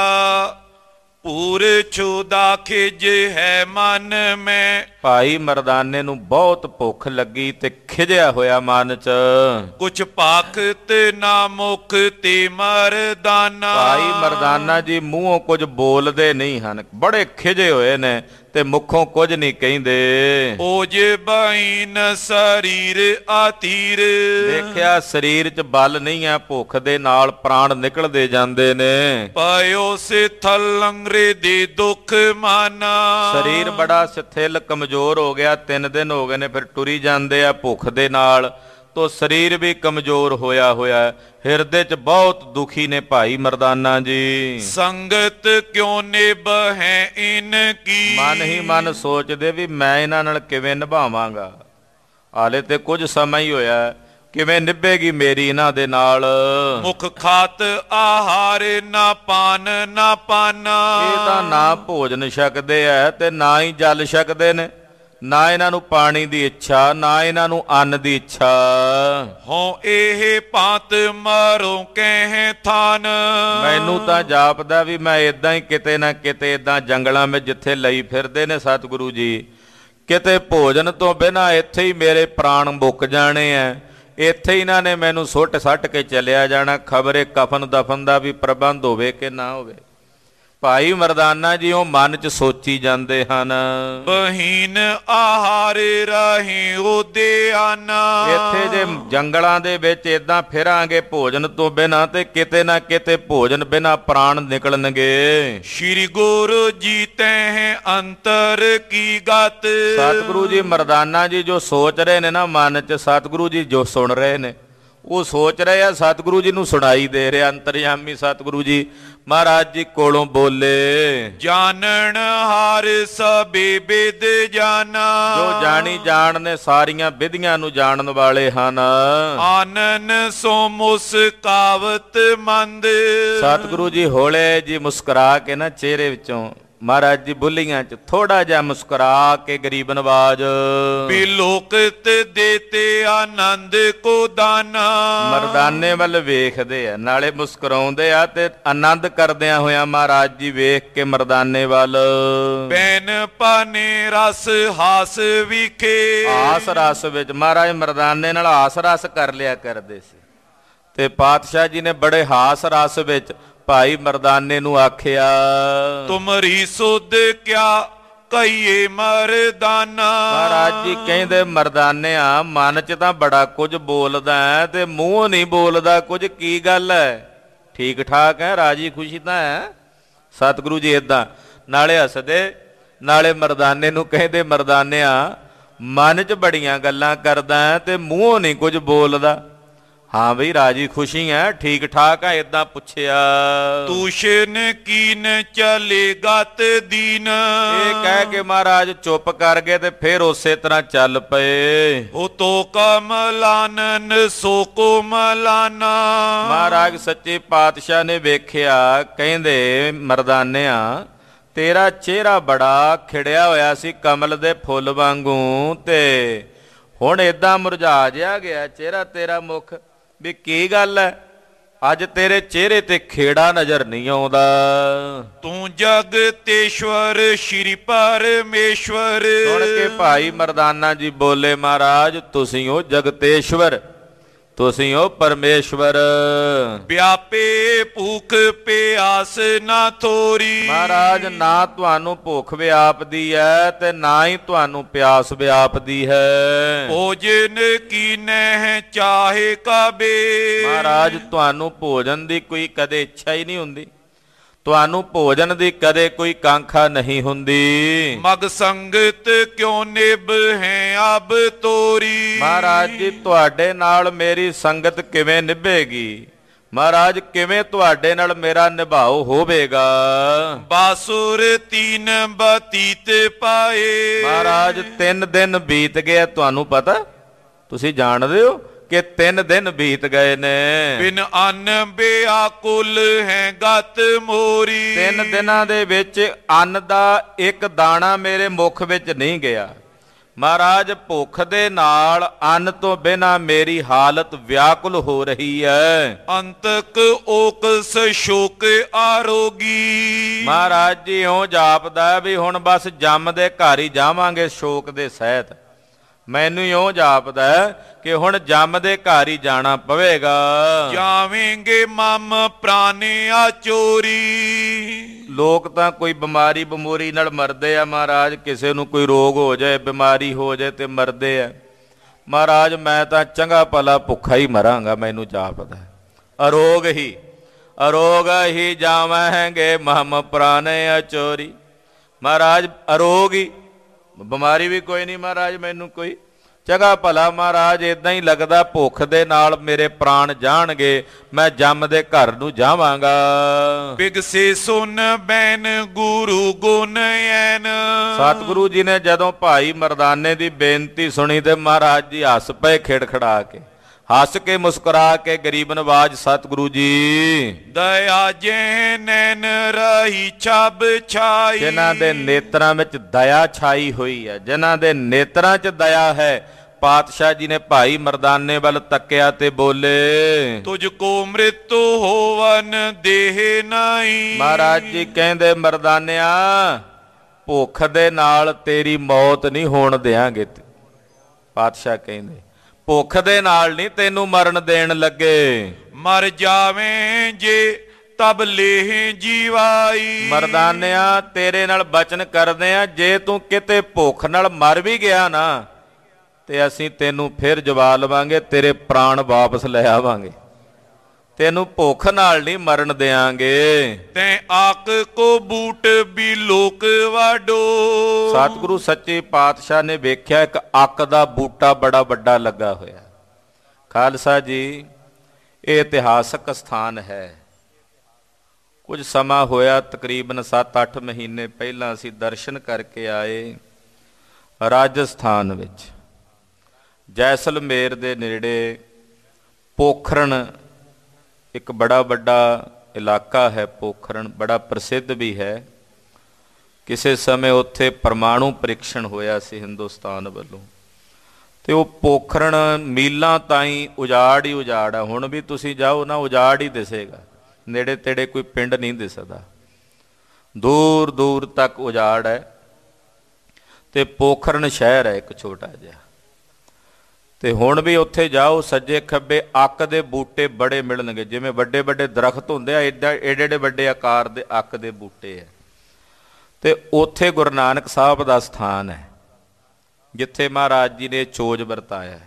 ਪੂਰ ਛੁਦਾ ਖਿਜ ਹੈ ਮਨ ਮੈਂ। ਭਾਈ ਮਰਦਾਨੇ ਨੂੰ ਬਹੁਤ ਭੁੱਖ ਲੱਗੀ ਤੇ ਖਿਜਿਆ ਹੋਇਆ ਮਨ 'ਚ। ਕੁਛ ਪਾਖਤ ਨਾ ਮੁਖ ਤੇ ਮਰਦਾਨਾ। ਭਾਈ ਮਰਦਾਨਾ ਜੀ ਮੂੰਹੋਂ ਕੁਝ ਬੋਲਦੇ ਨਹੀਂ ਹਨ, ਬੜੇ ਖਿਜੇ ਹੋਏ ਨੇ ਤੇ ਮੁੱਖੋਂ ਕੁਝ ਨਹੀਂ ਕਹਿੰਦੇ। ਓਜ ਬੈਨ ਸਰੀਰ ਆਤੀਰ। ਦੇਖਿਆ ਸਰੀਰ 'ਚ ਬਲ ਨਹੀਂ ਆ, ਭੁੱਖ ਦੇ ਨਾਲ ਪ੍ਰਾਣ ਨਿਕਲਦੇ ਜਾਂਦੇ ਨੇ। ਪਾਇਓ ਸਿਥਲ ਅੰਗਰੇ ਦੇ ਦੁੱਖ ਮਾਨਾ। ਸਰੀਰ ਬੜਾ ਸਿਥਿਲ ਕਮਜ਼ੋਰ ਹੋ ਗਿਆ। 3 ਦਿਨ ਹੋ ਗਏ ਨੇ, ਫਿਰ ਟੁਰੀ ਜਾਂਦੇ ਆ ਭੁੱਖ ਦੇ ਨਾਲ, ਤੋ ਸਰੀਰ ਵੀ ਕਮਜ਼ੋਰ ਹੋਇਆ ਹੋਇਆ। ਹਿਰਦੇ 'ਚ ਬਹੁਤ ਦੁਖੀ ਨੇ ਭਾਈ ਮਰਦਾਨਾ ਜੀ। ਸੰਗਤ ਕਿਉਂ ਨਿਭ ਹੈ ਇਨ ਕੀ। ਮਨ ਹੀ ਮਨ ਸੋਚਦੇ ਵੀ ਮੈਂ ਇਹਨਾਂ ਨਾਲ ਕਿਵੇਂ ਨਿਭਾਵਾਂਗਾ, ਹਾਲੇ ਤੇ ਕੁਝ ਸਮਾਂ ਹੀ ਹੋਇਆ, ਕਿਵੇਂ ਨਿਭੇਗੀ ਮੇਰੀ ਇਹਨਾਂ ਦੇ ਨਾਲ। ਮੁਖ ਖਾਤ ਆਹਾਰ ਨਾ ਪਾਨ ਨਾ ਪਾਨਾ। ਇਹ ਤਾਂ ਨਾ ਭੋਜਨ ਛਕਦੇ ਐ ਤੇ ਨਾ ਹੀ ਜਲ ਛਕਦੇ ਨੇ, ਨਾ ਇਹਨਾਂ ਨੂੰ ਪਾਣੀ ਦੀ ਇੱਛਾ, ਨਾ ਇਹਨਾਂ ਨੂੰ ਅੰਨ ਦੀ ਇੱਛਾ। ਹੋ ਇਹ ਪਾਤ ਮਾਰੋ ਕਹਿ ਥਾਨ। ਮੈਨੂੰ ਤਾਂ ਜਾਪਦਾ ਵੀ ਮੈਂ ਇਦਾਂ ਹੀ ਕਿਤੇ ਨਾ ਕਿਤੇ ਇਦਾਂ ਜੰਗਲਾਂ ਵਿੱਚ ਜਿੱਥੇ ਲਈ ਫਿਰਦੇ ਨੇ ਸਤਿਗੁਰੂ ਜੀ, ਕਿਤੇ ਭੋਜਨ ਤੋਂ ਬਿਨਾਂ ਇੱਥੇ ਹੀ ਮੇਰੇ ਪ੍ਰਾਣ ਮੁੱਕ ਜਾਣੇ ਐ। ਇੱਥੇ ਹੀ ਇਹਨਾਂ ਨੇ ਮੈਨੂੰ ਸੁੱਟ ਸੱਟ ਕੇ ਚਲਿਆ ਜਾਣਾ। ਖਬਰੇ ਕਫਨ ਦਫਨ ਦਾ ਵੀ ਪ੍ਰਬੰਧ ਹੋਵੇ ਕਿ ਨਾ ਹੋਵੇ। ਭਾਈ ਮਰਦਾਨਾ ਜੀ ਉਹ ਮਨ ਚ ਸੋਚੀ ਜਾਂਦੇ ਹਨ। ਬਹੀਨ ਆਹਾਰ ਰਾਹੀਂ ਉਦਿਆਨਾ। ਇੱਥੇ ਜੇ ਜੰਗਲਾਂ ਦੇ ਵਿੱਚ ਏਦਾਂ ਫਿਰਾਂਗੇ ਭੋਜਨ ਤੋਂ ਬਿਨਾਂ ਤੇ ਕਿਤੇ ਨਾ ਕਿਤੇ ਭੋਜਨ ਬਿਨਾਂ ਪ੍ਰਾਣ ਨਿਕਲਣਗੇ। ਸ਼੍ਰੀ ਗੁਰੂ ਜੀ ਤੈ ਅੰਤਰ ਕੀ ਗਤ। ਸਤਿਗੁਰੂ ਜੀ ਮਰਦਾਨਾ ਜੀ ਜੋ ਸੋਚ ਰਹੇ ਨੇ ਨਾ ਮਨ ਚ, ਸਤਿਗੁਰੂ ਜੀ ਜੋ ਸੁਣ ਰਹੇ ਨੇ ਉਹ ਸੋਚ ਰਹੇ ਆ, ਸਤਿਗੁਰੂ ਜੀ ਨੂੰ ਸੁਣਾਈ ਦੇ ਰਿਹਾ। ਅੰਤਰਯਾਮੀ ਸਤਿਗੁਰੂ ਜੀ ਮਹਾਰਾਜ ਜੀ ਕੋਲੋਂ ਬੋਲੇ, ਜਾਣਨ ਹਾਰ ਸਭੇ ਬਿਦ ਜਾਨਾ। ਜੋ ਜਾਣੀ ਜਾਣ ਨੇ ਸਾਰੀਆਂ ਵਿਧੀਆਂ ਨੂੰ ਜਾਣਨ ਵਾਲੇ ਹਨ। ਆਨਨ ਸੋ ਮੁਸਕਾਵਤ ਮੰਦ। ਸਤਿਗੁਰੂ ਜੀ ਹੌਲੇ ਜੀ ਮੁਸਕਰਾ ਕੇ ਨਾ ਚਿਹਰੇ ਵਿੱਚੋਂ ਮਹਾਰਾਜ ਜੀ ਬੁੱਲੀਆਂ ਚ ਥੋੜਾ ਜਿਹਾ ਮੁਸਕਰਾ ਕੇ ਗਰੀਬ ਨਵਾਜ ਬਿਲੋਕਤ ਦੇਤੇ ਆਨੰਦ ਕੋ ਦਾਨਾ। ਮਰਦਾਨੇ ਵੱਲ ਵੇਖਦੇ ਆ, ਨਾਲੇ ਮੁਸਕਰਾਉਂਦੇ ਆ ਤੇ ਆਨੰਦ ਕਰਦਿਆਂ ਹੋਇਆਂ ਮਹਾਰਾਜ ਜੀ ਵੇਖ ਕੇ ਮਰਦਾਨੇ ਵੱਲ। ਬੈਨ ਪਾਨੇ ਰਸ ਹਾਸ ਵਿਖੇ। ਆਸ ਰਸ ਵਿੱਚ ਮਹਾਰਾਜ ਮਰਦਾਨੇ ਨਾਲ ਆਸ ਰਸ ਕਰ ਲਿਆ ਕਰਦੇ ਸੀ ਤੇ ਪਾਤਸ਼ਾਹ ਜੀ ਨੇ ਬੜੇ ਹਾਸ ਰਸ ਵਿੱਚ ਭਾਈ ਮਰਦਾਨੇ ਨੂੰ ਆਖਿਆ, ਤੁਮਰੀ ਸੁਧ ਕਿਆ ਕਹੀਏ ਮਰਦਾਨਾ। ਮਹਾਰਾਜ ਜੀ ਕਹਿੰਦੇ ਮਰਦਾਨਿਆ ਮਨ ਚ ਤਾਂ ਬੜਾ ਕੁਝ ਬੋਲਦਾ ਹੈ ਤੇ ਮੂੰਹ ਨਹੀਂ ਬੋਲਦਾ ਕੁਝ, ਕੀ ਗੱਲ ਹੈ? ਠੀਕ ਠਾਕ ਹੈ, ਰਾਜੀ ਖੁਸ਼ੀ ਤਾਂ ਹੈ? ਸਤਿਗੁਰੂ ਜੀ ਏਦਾਂ ਨਾਲੇ ਹੱਸਦੇ ਨਾਲੇ ਮਰਦਾਨੇ ਨੂੰ ਕਹਿੰਦੇ, ਮਰਦਾਨਿਆ ਮਨ ਚ ਬੜੀਆਂ ਗੱਲਾਂ ਕਰਦਾ ਹੈ ਤੇ ਮੂੰਹੋਂ ਨਹੀਂ ਕੁਝ ਬੋਲਦਾ। ਹਾਂ ਬਈ ਰਾਜੀ ਖੁਸ਼ੀ ਹੈ, ਠੀਕ ਠਾਕ ਹੈ, ਏਦਾਂ ਪੁੱਛਿਆ। ਤੂਸ਼ਨ ਕੀਨ ਚਲੇ ਗਤ ਦੀਨ। ਇਹ ਕਹਿ ਕੇ ਮਹਾਰਾਜ ਚੁੱਪ ਕਰ ਗਏ ਤੇ ਫਿਰ ਉਸੇ ਤਰ੍ਹਾਂ ਚੱਲ ਪਏ। ਉਹ ਤੋ ਕਮਲਾਨਨ ਸੋ ਕੋਮਲਾਨਾ। ਮਹਾਰਾਜ ਸੱਚੇ ਪਾਤਸ਼ਾਹ ਨੇ ਵੇਖਿਆ, ਕਹਿੰਦੇ ਮਰਦਾਨਿਆ ਤੇਰਾ ਚਿਹਰਾ ਬੜਾ ਖਿੜਿਆ ਹੋਇਆ ਸੀ ਕਮਲ ਦੇ ਫੁੱਲ ਵਾਂਗੂ ਤੇ ਹੁਣ ਏਦਾਂ ਮੁਰਝਾ ਜਿਹਾ ਗਿਆ ਚਿਹਰਾ ਤੇਰਾ, ਮੁੱਖ ਵੀ ਕੀ ਗੱਲ ਹੈ? ਅੱਜ ਤੇਰੇ ਚਿਹਰੇ ਤੇ ਖੇੜਾ ਨਜ਼ਰ ਨਹੀਂ ਆਉਂਦਾ। ਤੂੰ ਜਗਤੇਸ਼ਵਰ ਸ਼੍ਰੀ ਪਰਮੇਸ਼ਵਰ। ਸੁਣ ਕੇ ਭਾਈ ਮਰਦਾਨਾ ਜੀ ਬੋਲੇ, ਮਹਾਰਾਜ ਤੁਸੀਂ ਹੋ ਜਗਤੇਸ਼ਵਰ, ਤੁਸੀਂ ਹੋ ਪਰਮੇਸ਼ਵਰ। ਵਿਆਪੇ ਭੁੱਖ ਪਿਆਸ ਨਾ ਥੋਰੀ। ਮਹਾਰਾਜ ਨਾ ਤੁਹਾਨੂੰ ਭੁੱਖ ਵਿਆਪਦੀ ਹੈ ਤੇ ਨਾ ਹੀ ਤੁਹਾਨੂੰ ਪਿਆਸ ਵਿਆਪਦੀ ਹੈ। ਭੋਜਨ ਕੀਨਹਿ ਚਾਹੇ ਕਾਬੇ। ਮਹਾਰਾਜ ਤੁਹਾਨੂੰ ਭੋਜਨ ਦੀ ਕੋਈ ਕਦੇ ਇੱਛਾ ਹੀ ਨਹੀਂ ਹੁੰਦੀ, ਤੁਹਾਨੂੰ ਭੋਜਨ ਦੀ ਕਦੇ ਕੋਈ ਕਾਂਖਾ ਨਹੀਂ ਹੁੰਦੀ। ਮਗ ਸੰਗਤ ਕਿਉਂ ਨਿਭ ਹੈ ਅਬ ਤੋਰੀ। ਮਹਾਰਾਜ ਜੀ ਤੁਹਾਡੇ ਨਾਲ ਮੇਰੀ ਸੰਗਤ ਕਿਵੇਂ ਨਿਭੇਗੀ? ਮਹਾਰਾਜ ਕਿਵੇਂ ਤੁਹਾਡੇ ਨਾਲ ਮੇਰਾ ਨਿਭਾਉ ਹੋਵੇਗਾ? ਬਾਸੁਰ ਤੀਨ ਬਤੀਤ ਪਾਏ। ਮਹਾਰਾਜ 3 ਦਿਨ ਬੀਤ ਗਏ, ਤੁਹਾਨੂੰ ਪਤਾ, ਤੁਸੀਂ ਜਾਣਦੇ ਹੋ ਕਿ 3 ਦਿਨ ਬੀਤ ਗਏ ਨੇ। ਬਿਨ ਅੰਨ ਬੇਆਕੁਲ ਹੈ ਗਤ ਮੋਰੀ। 3 ਦਿਨਾਂ ਦੇ ਵਿੱਚ ਅੰਨ ਦਾ ਇੱਕ ਦਾਣਾ ਮੇਰੇ ਮੁਖ ਵਿੱਚ ਨਹੀਂ ਗਿਆ। ਮਹਾਰਾਜ ਭੁੱਖ ਦੇ ਨਾਲ ਅੰਨ ਤੋਂ ਬਿਨਾਂ ਮੇਰੀ ਹਾਲਤ ਵਿਆਕੁਲ ਹੋ ਰਹੀ ਹੈ। ਅੰਤਕ ਓਕਸ ਸ਼ੋਕ ਆਰੋਗੀ। ਮਹਾਰਾਜ ਜੀ ਇਉਂ ਜਾਪਦਾ ਵੀ ਹੁਣ ਬਸ ਜੰਮ ਦੇ ਘਰ ਹੀ ਜਾਵਾਂਗੇ ਸ਼ੋਕ ਦੇ ਸਹਿਤ। ਮੈਨੂੰ ਇਉਂ ਜਾਪਦਾ ਕਿ ਹੁਣ ਜੰਮ ਦੇ ਘਰ ਹੀ ਜਾਣਾ ਪਵੇਗਾ। ਜਾਵੇਂਗੇ ਮਮ ਪ੍ਰਾਨਿਆ ਚੋਰੀ। ਲੋਕ ਤਾਂ ਕੋਈ ਬਿਮਾਰੀ ਬਮੂਰੀ ਨਾਲ ਮਰਦੇ ਆ ਮਹਾਰਾਜ, ਕਿਸੇ ਨੂੰ ਕੋਈ ਰੋਗ ਹੋ ਜਾਏ, ਬਿਮਾਰੀ ਹੋ ਜਾਏ ਤੇ ਮਰਦੇ ਆ। ਮਹਾਰਾਜ ਮੈਂ ਤਾਂ ਚੰਗਾ ਭਲਾ ਭੁੱਖਾ ਹੀ ਮਰਾਂਗਾ, ਮੈਨੂੰ ਜਾਪਦਾ ਅਰੋਗ ਹੀ ਜਾਵਾਂਗੇ ਮਮ ਪ੍ਰਾਨਿਆ ਚੋਰੀ। ਮਹਾਰਾਜ ਅਰੋਗ ਹੀ, ਬਿਮਾਰੀ ਵੀ ਕੋਈ ਨਹੀਂ ਮਹਾਰਾਜ ਮੈਨੂੰ ਕੋਈ, ਚੰਗਾ ਭਲਾ ਮਹਾਰਾਜ ਇਦਾਂ ਹੀ ਲੱਗਦਾ ਭੁੱਖ ਦੇ ਨਾਲ ਮੇਰੇ ਪ੍ਰਾਣ ਜਾਣਗੇ, ਮੈਂ ਜੰਮ ਦੇ ਘਰ ਨੂੰ ਜਾਵਾਂਗਾ। ਬਿਗਸੇ ਸੁਨ ਬੈਨ ਗੁਰੂ ਗੁਣ ਐਨ। ਸਤਿਗੁਰੂ ਜੀ ਨੇ ਜਦੋਂ ਭਾਈ ਮਰਦਾਨੇ ਦੀ ਬੇਨਤੀ ਸੁਣੀ ਤੇ ਮਹਾਰਾਜ ਜੀ ਹੱਸ ਪਏ ਖਿੜਖੜਾ ਕੇ, ਹੱਸ ਕੇ ਮੁਸਕਰਾ ਕੇ ਗਰੀਬ ਨਵਾਜ ਸਤਿਗੁਰੂ ਜੀ। ਦਇਆ ਜੇ ਨੈਣ ਰਹੀ ਛਬ ਛਾਈ। ਜਿਨ੍ਹਾਂ ਦੇ ਨੇਤਰਾਂ ਵਿੱਚ ਦਇਆ ਛਾਈ ਹੋਈ ਹੈ, ਜਿਨ੍ਹਾਂ ਦੇ ਨੇਤਰਾਂ 'ਚ ਦਇਆ ਹੈ, ਪਾਤਸ਼ਾਹ ਜੀ ਨੇ ਭਾਈ ਮਰਦਾਨੇ ਵੱਲ ਤੱਕਿਆ ਤੇ ਬੋਲੇ, ਤੁਝ ਕੋ ਮ੍ਰਿਤੂ ਹੋਵਨ ਦੇਹ ਨਹੀਂ। ਮਹਾਰਾਜ ਜੀ ਕਹਿੰਦੇ ਮਰਦਾਨਿਆ ਭੁੱਖ ਦੇ ਨਾਲ ਤੇਰੀ ਮੌਤ ਨਹੀਂ ਹੋਣ ਦਿਆਂਗੇ। ਪਾਤਸ਼ਾਹ ਕਹਿੰਦੇ ਭੁੱਖ ਦੇ ਨਾਲ ਨਹੀਂ ਤੈਨੂੰ ਮਰਨ ਦੇਣ ਲੱਗੇ। ਮਰ ਜਾਵੇਂ ਜੇ ਤਬ ਲੇਹ ਜੀਵਾਈ। ਮਰਦਾਨਿਆ ਤੇਰੇ ਨਾਲ ਬਚਨ ਕਰਦੇ ਆ, ਜੇ ਤੂੰ ਕਿਤੇ ਭੁੱਖ ਨਾਲ ਮਰ ਵੀ ਗਿਆ ਨਾ ਤੇ ਅਸੀਂ ਤੈਨੂੰ ਫਿਰ ਜਵਾ ਲਵਾਂਗੇ, ਤੇਰੇ ਪ੍ਰਾਣ ਵਾਪਸ ਲੈ ਆਵਾਂਗੇ, ਤੈਨੂੰ ਭੁੱਖ ਨਾਲ ਨਹੀਂ ਮਰਨ ਦਿਆਂਗੇ। ਤੈਂ ਆਕ ਕੋ ਬੂਟ ਵੀ ਲੋਕ ਵਾਡੋ। ਸਤਿਗੁਰੂ ਸੱਚੇ ਪਾਤਸ਼ਾਹ ਨੇ ਵੇਖਿਆ ਇੱਕ ਅੱਕ ਦਾ ਬੂਟਾ ਬੜਾ ਵੱਡਾ ਲੱਗਾ ਹੋਇਆ। ਖਾਲਸਾ ਜੀ, ਇਹ ਇਤਿਹਾਸਕ ਸਥਾਨ ਹੈ। ਕੁਝ ਸਮਾਂ ਹੋਇਆ, ਤਕਰੀਬਨ 7-8 ਮਹੀਨੇ ਪਹਿਲਾਂ ਅਸੀਂ ਦਰਸ਼ਨ ਕਰਕੇ ਆਏ ਰਾਜਸਥਾਨ ਵਿੱਚ, ਜੈਸਲਮੇਰ ਦੇ ਨੇੜੇ ਪੋਖਰਨ ਇੱਕ ਬੜਾ ਵੱਡਾ ਇਲਾਕਾ ਹੈ। ਪੋਖਰਨ ਬੜਾ ਪ੍ਰਸਿੱਧ ਵੀ ਹੈ। ਕਿਸੇ ਸਮੇਂ ਉੱਥੇ ਪਰਮਾਣੂ ਪ੍ਰੀਖਣ ਹੋਇਆ ਸੀ ਹਿੰਦੁਸਤਾਨ ਵੱਲੋਂ, ਤੇ ਉਹ ਪੋਖਰਨ ਮੀਲਾਂ ਤਾਈਂ ਉਜਾੜ ਹੀ ਉਜਾੜ ਆ। ਹੁਣ ਵੀ ਤੁਸੀਂ ਜਾਓ ਨਾ, ਉਜਾੜ ਹੀ ਦਿਸੇਗਾ, ਨੇੜੇ ਤੇੜੇ ਕੋਈ ਪਿੰਡ ਨਹੀਂ ਦਿਸਦਾ, ਦੂਰ ਦੂਰ ਤੱਕ ਉਜਾੜ ਹੈ। ਤੇ ਪੋਖਰਨ ਸ਼ਹਿਰ ਹੈ ਇੱਕ ਛੋਟਾ ਜਿਹਾ, ਤੇ ਹੁਣ ਵੀ ਉੱਥੇ ਜਾਓ, ਸੱਜੇ ਖੱਬੇ ਅੱਕ ਦੇ ਬੂਟੇ ਬੜੇ ਮਿਲਣਗੇ, ਜਿਵੇਂ ਵੱਡੇ ਵੱਡੇ ਦਰਖਤ ਹੁੰਦੇ ਆ, ਏਡੇ ਏਡੇ ਵੱਡੇ ਆਕਾਰ ਦੇ ਅੱਕ ਦੇ ਬੂਟੇ ਹੈ। ਤੇ ਉੱਥੇ ਗੁਰੂ ਨਾਨਕ ਸਾਹਿਬ ਦਾ ਸਥਾਨ ਹੈ, ਜਿੱਥੇ ਮਹਾਰਾਜ ਜੀ ਨੇ ਚੋਜ ਵਰਤਾਇਆ।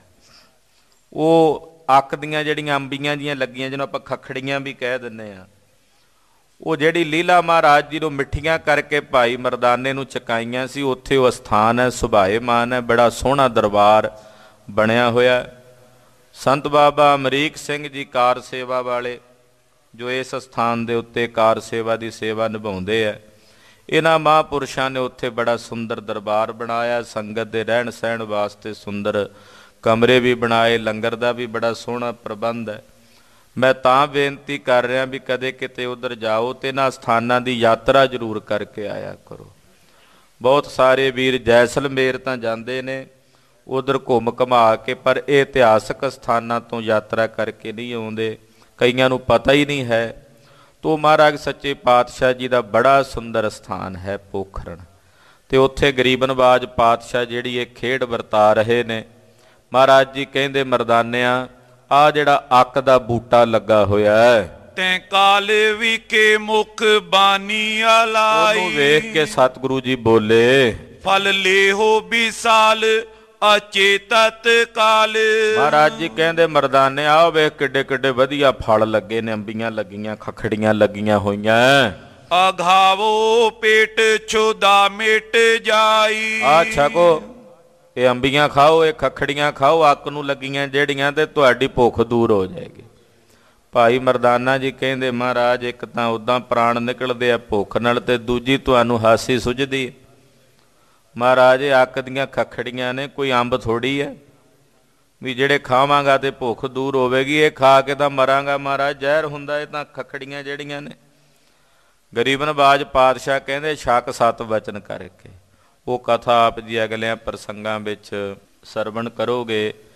ਉਹ ਅੱਕ ਦੀਆਂ ਜਿਹੜੀਆਂ ਅੰਬੀਆਂ ਜੀਆਂ ਲੱਗੀਆਂ, ਜਿਹਨੂੰ ਆਪਾਂ ਖੱਖੜੀਆਂ ਵੀ ਕਹਿ ਦਿੰਦੇ ਆ, ਉਹ ਜਿਹੜੀ ਲੀਲਾ ਮਹਾਰਾਜ ਜੀ ਨੂੰ ਮਿੱਠੀਆਂ ਕਰਕੇ ਭਾਈ ਮਰਦਾਨੇ ਨੂੰ ਚਕਾਈਆਂ ਸੀ, ਉੱਥੇ ਉਹ ਅਸਥਾਨ ਹੈ, ਸੁਭਾਏਮਾਨ ਹੈ, ਬੜਾ ਸੋਹਣਾ ਦਰਬਾਰ ਬਣਿਆ ਹੋਇਆ। ਸੰਤ ਬਾਬਾ ਅਮਰੀਕ ਸਿੰਘ ਜੀ ਕਾਰ ਸੇਵਾ ਵਾਲੇ, ਜੋ ਇਸ ਸਥਾਨ ਦੇ ਉੱਤੇ ਕਾਰ ਸੇਵਾ ਦੀ ਸੇਵਾ ਨਿਭਾਉਂਦੇ ਆ, ਇਹਨਾਂ ਮਹਾਂਪੁਰਸ਼ਾਂ ਨੇ ਉੱਥੇ ਬੜਾ ਸੁੰਦਰ ਦਰਬਾਰ ਬਣਾਇਆ। ਸੰਗਤ ਦੇ ਰਹਿਣ ਸਹਿਣ ਵਾਸਤੇ ਸੁੰਦਰ ਕਮਰੇ ਵੀ ਬਣਾਏ, ਲੰਗਰ ਦਾ ਵੀ ਬੜਾ ਸੋਹਣਾ ਪ੍ਰਬੰਧ ਹੈ। ਮੈਂ ਤਾਂ ਬੇਨਤੀ ਕਰ ਰਿਹਾ ਵੀ ਕਦੇ ਕਿਤੇ ਉੱਧਰ ਜਾਓ ਤੇ ਇਹਨਾਂ ਸਥਾਨਾਂ ਦੀ ਯਾਤਰਾ ਜ਼ਰੂਰ ਕਰਕੇ ਆਇਆ ਕਰੋ। ਬਹੁਤ ਸਾਰੇ ਵੀਰ ਜੈਸਲਮੇਰ ਤਾਂ ਜਾਂਦੇ ਨੇ, ਉਧਰ ਘੁੰਮ ਘੁਮਾ ਕੇ, ਪਰ ਇਹ ਇਤਿਹਾਸਕ ਸਥਾਨਾਂ ਤੋਂ ਯਾਤਰਾ ਕਰਕੇ ਨਹੀਂ ਆਉਂਦੇ, ਕਈਆਂ ਨੂੰ ਪਤਾ ਹੀ ਨਹੀਂ ਹੈ। ਤੋ ਮਹਾਰਾਜ ਸੱਚੇ ਪਾਤਸ਼ਾਹ ਜੀ ਦਾ ਬੜਾ ਸੁੰਦਰ ਸਥਾਨ ਹੈ ਪੋਖਰਨ, ਤੇ ਉੱਥੇ ਗਰੀਬ ਨਵਾਜ ਪਾਤਸ਼ਾਹ ਜਿਹੜੀ ਇਹ ਖੇਡ ਵਰਤਾ ਰਹੇ ਨੇ। ਮਹਾਰਾਜ ਜੀ ਕਹਿੰਦੇ, ਮਰਦਾਨਿਆਂ ਆ ਜਿਹੜਾ ਅੱਕ ਦਾ ਬੂਟਾ ਲੱਗਾ ਹੋਇਆ ਹੈ, ਤੈਂ ਕਾਲ ਵਿਕੇ ਮੁਖ ਬਾਨੀ ਆਲਾਈ। ਉਹਨੂੰ ਵੇਖ ਕੇ ਸਤਿਗੁਰੂ ਜੀ ਬੋਲੇ, ਫਲ ਲੇਹੋ ਵਿਸਾਲ ਅਚੇਤਤ ਕਾਲ। ਮਹਾਰਾਜ ਜੀ ਕਹਿੰਦੇ, ਮਰਦਾਨੇ ਆਓ ਵੇਖ ਕਿੱਡੇ ਕਿੱਡੇ ਵਧੀਆ ਫਲ ਲੱਗੇ ਨੇ, ਅੰਬੀਆਂ ਲੱਗੀਆਂ, ਖੱਖੜੀਆਂ ਲੱਗੀਆਂ ਹੋਈਆਂ। ਅਘਾਵੋ ਪੇਟ ਛੁਦਾ ਮਿਟ ਜਾਈ। ਆ ਛਕੋ, ਇਹ ਅੰਬੀਆਂ ਖਾਓ, ਇਹ ਖੱਖੜੀਆਂ ਖਾਓ, ਅੱਕ ਨੂੰ ਲੱਗੀਆਂ ਜਿਹੜੀਆਂ, ਤੇ ਤੁਹਾਡੀ ਭੁੱਖ ਦੂਰ ਹੋ ਜਾਏਗੀ। ਭਾਈ ਮਰਦਾਨਾ ਜੀ ਕਹਿੰਦੇ, ਮਹਾਰਾਜ ਇੱਕ ਤਾਂ ਉੱਦਾਂ ਪ੍ਰਾਣ ਨਿਕਲਦੇ ਆ ਭੁੱਖ ਨਾਲ, ਤੇ ਦੂਜੀ ਤੁਹਾਨੂੰ ਹਾਸੀ ਸੁਝਦੀ। ਮਹਾਰਾਜ ਇਹ ਅੱਕ ਦੀਆਂ ਖੱਖੜੀਆਂ ਨੇ, ਕੋਈ ਅੰਬ ਥੋੜੀ ਹੈ ਵੀ ਜਿਹੜੇ ਖਾਵਾਂਗਾ ਤੇ ਭੁੱਖ ਦੂਰ ਹੋਵੇਗੀ, ਇਹ ਖਾ ਕੇ ਤਾਂ ਮਰਾਂਗਾ। ਮਹਾਰਾਜ ਜ਼ਹਿਰ ਹੁੰਦਾ ਇਹ ਤਾਂ ਖੱਖੜੀਆਂ ਜਿਹੜੀਆਂ ਨੇ। ਗਰੀਬ ਨਵਾਜ ਪਾਤਸ਼ਾਹ ਕਹਿੰਦੇ, ਛਕ ਸਤ ਵਚਨ ਕਰਕੇ। ਉਹ ਕਥਾ ਆਪ ਜੀ ਅਗਲਿਆਂ ਪ੍ਰਸੰਗਾਂ ਵਿੱਚ ਸਰਵਣ ਕਰੋਗੇ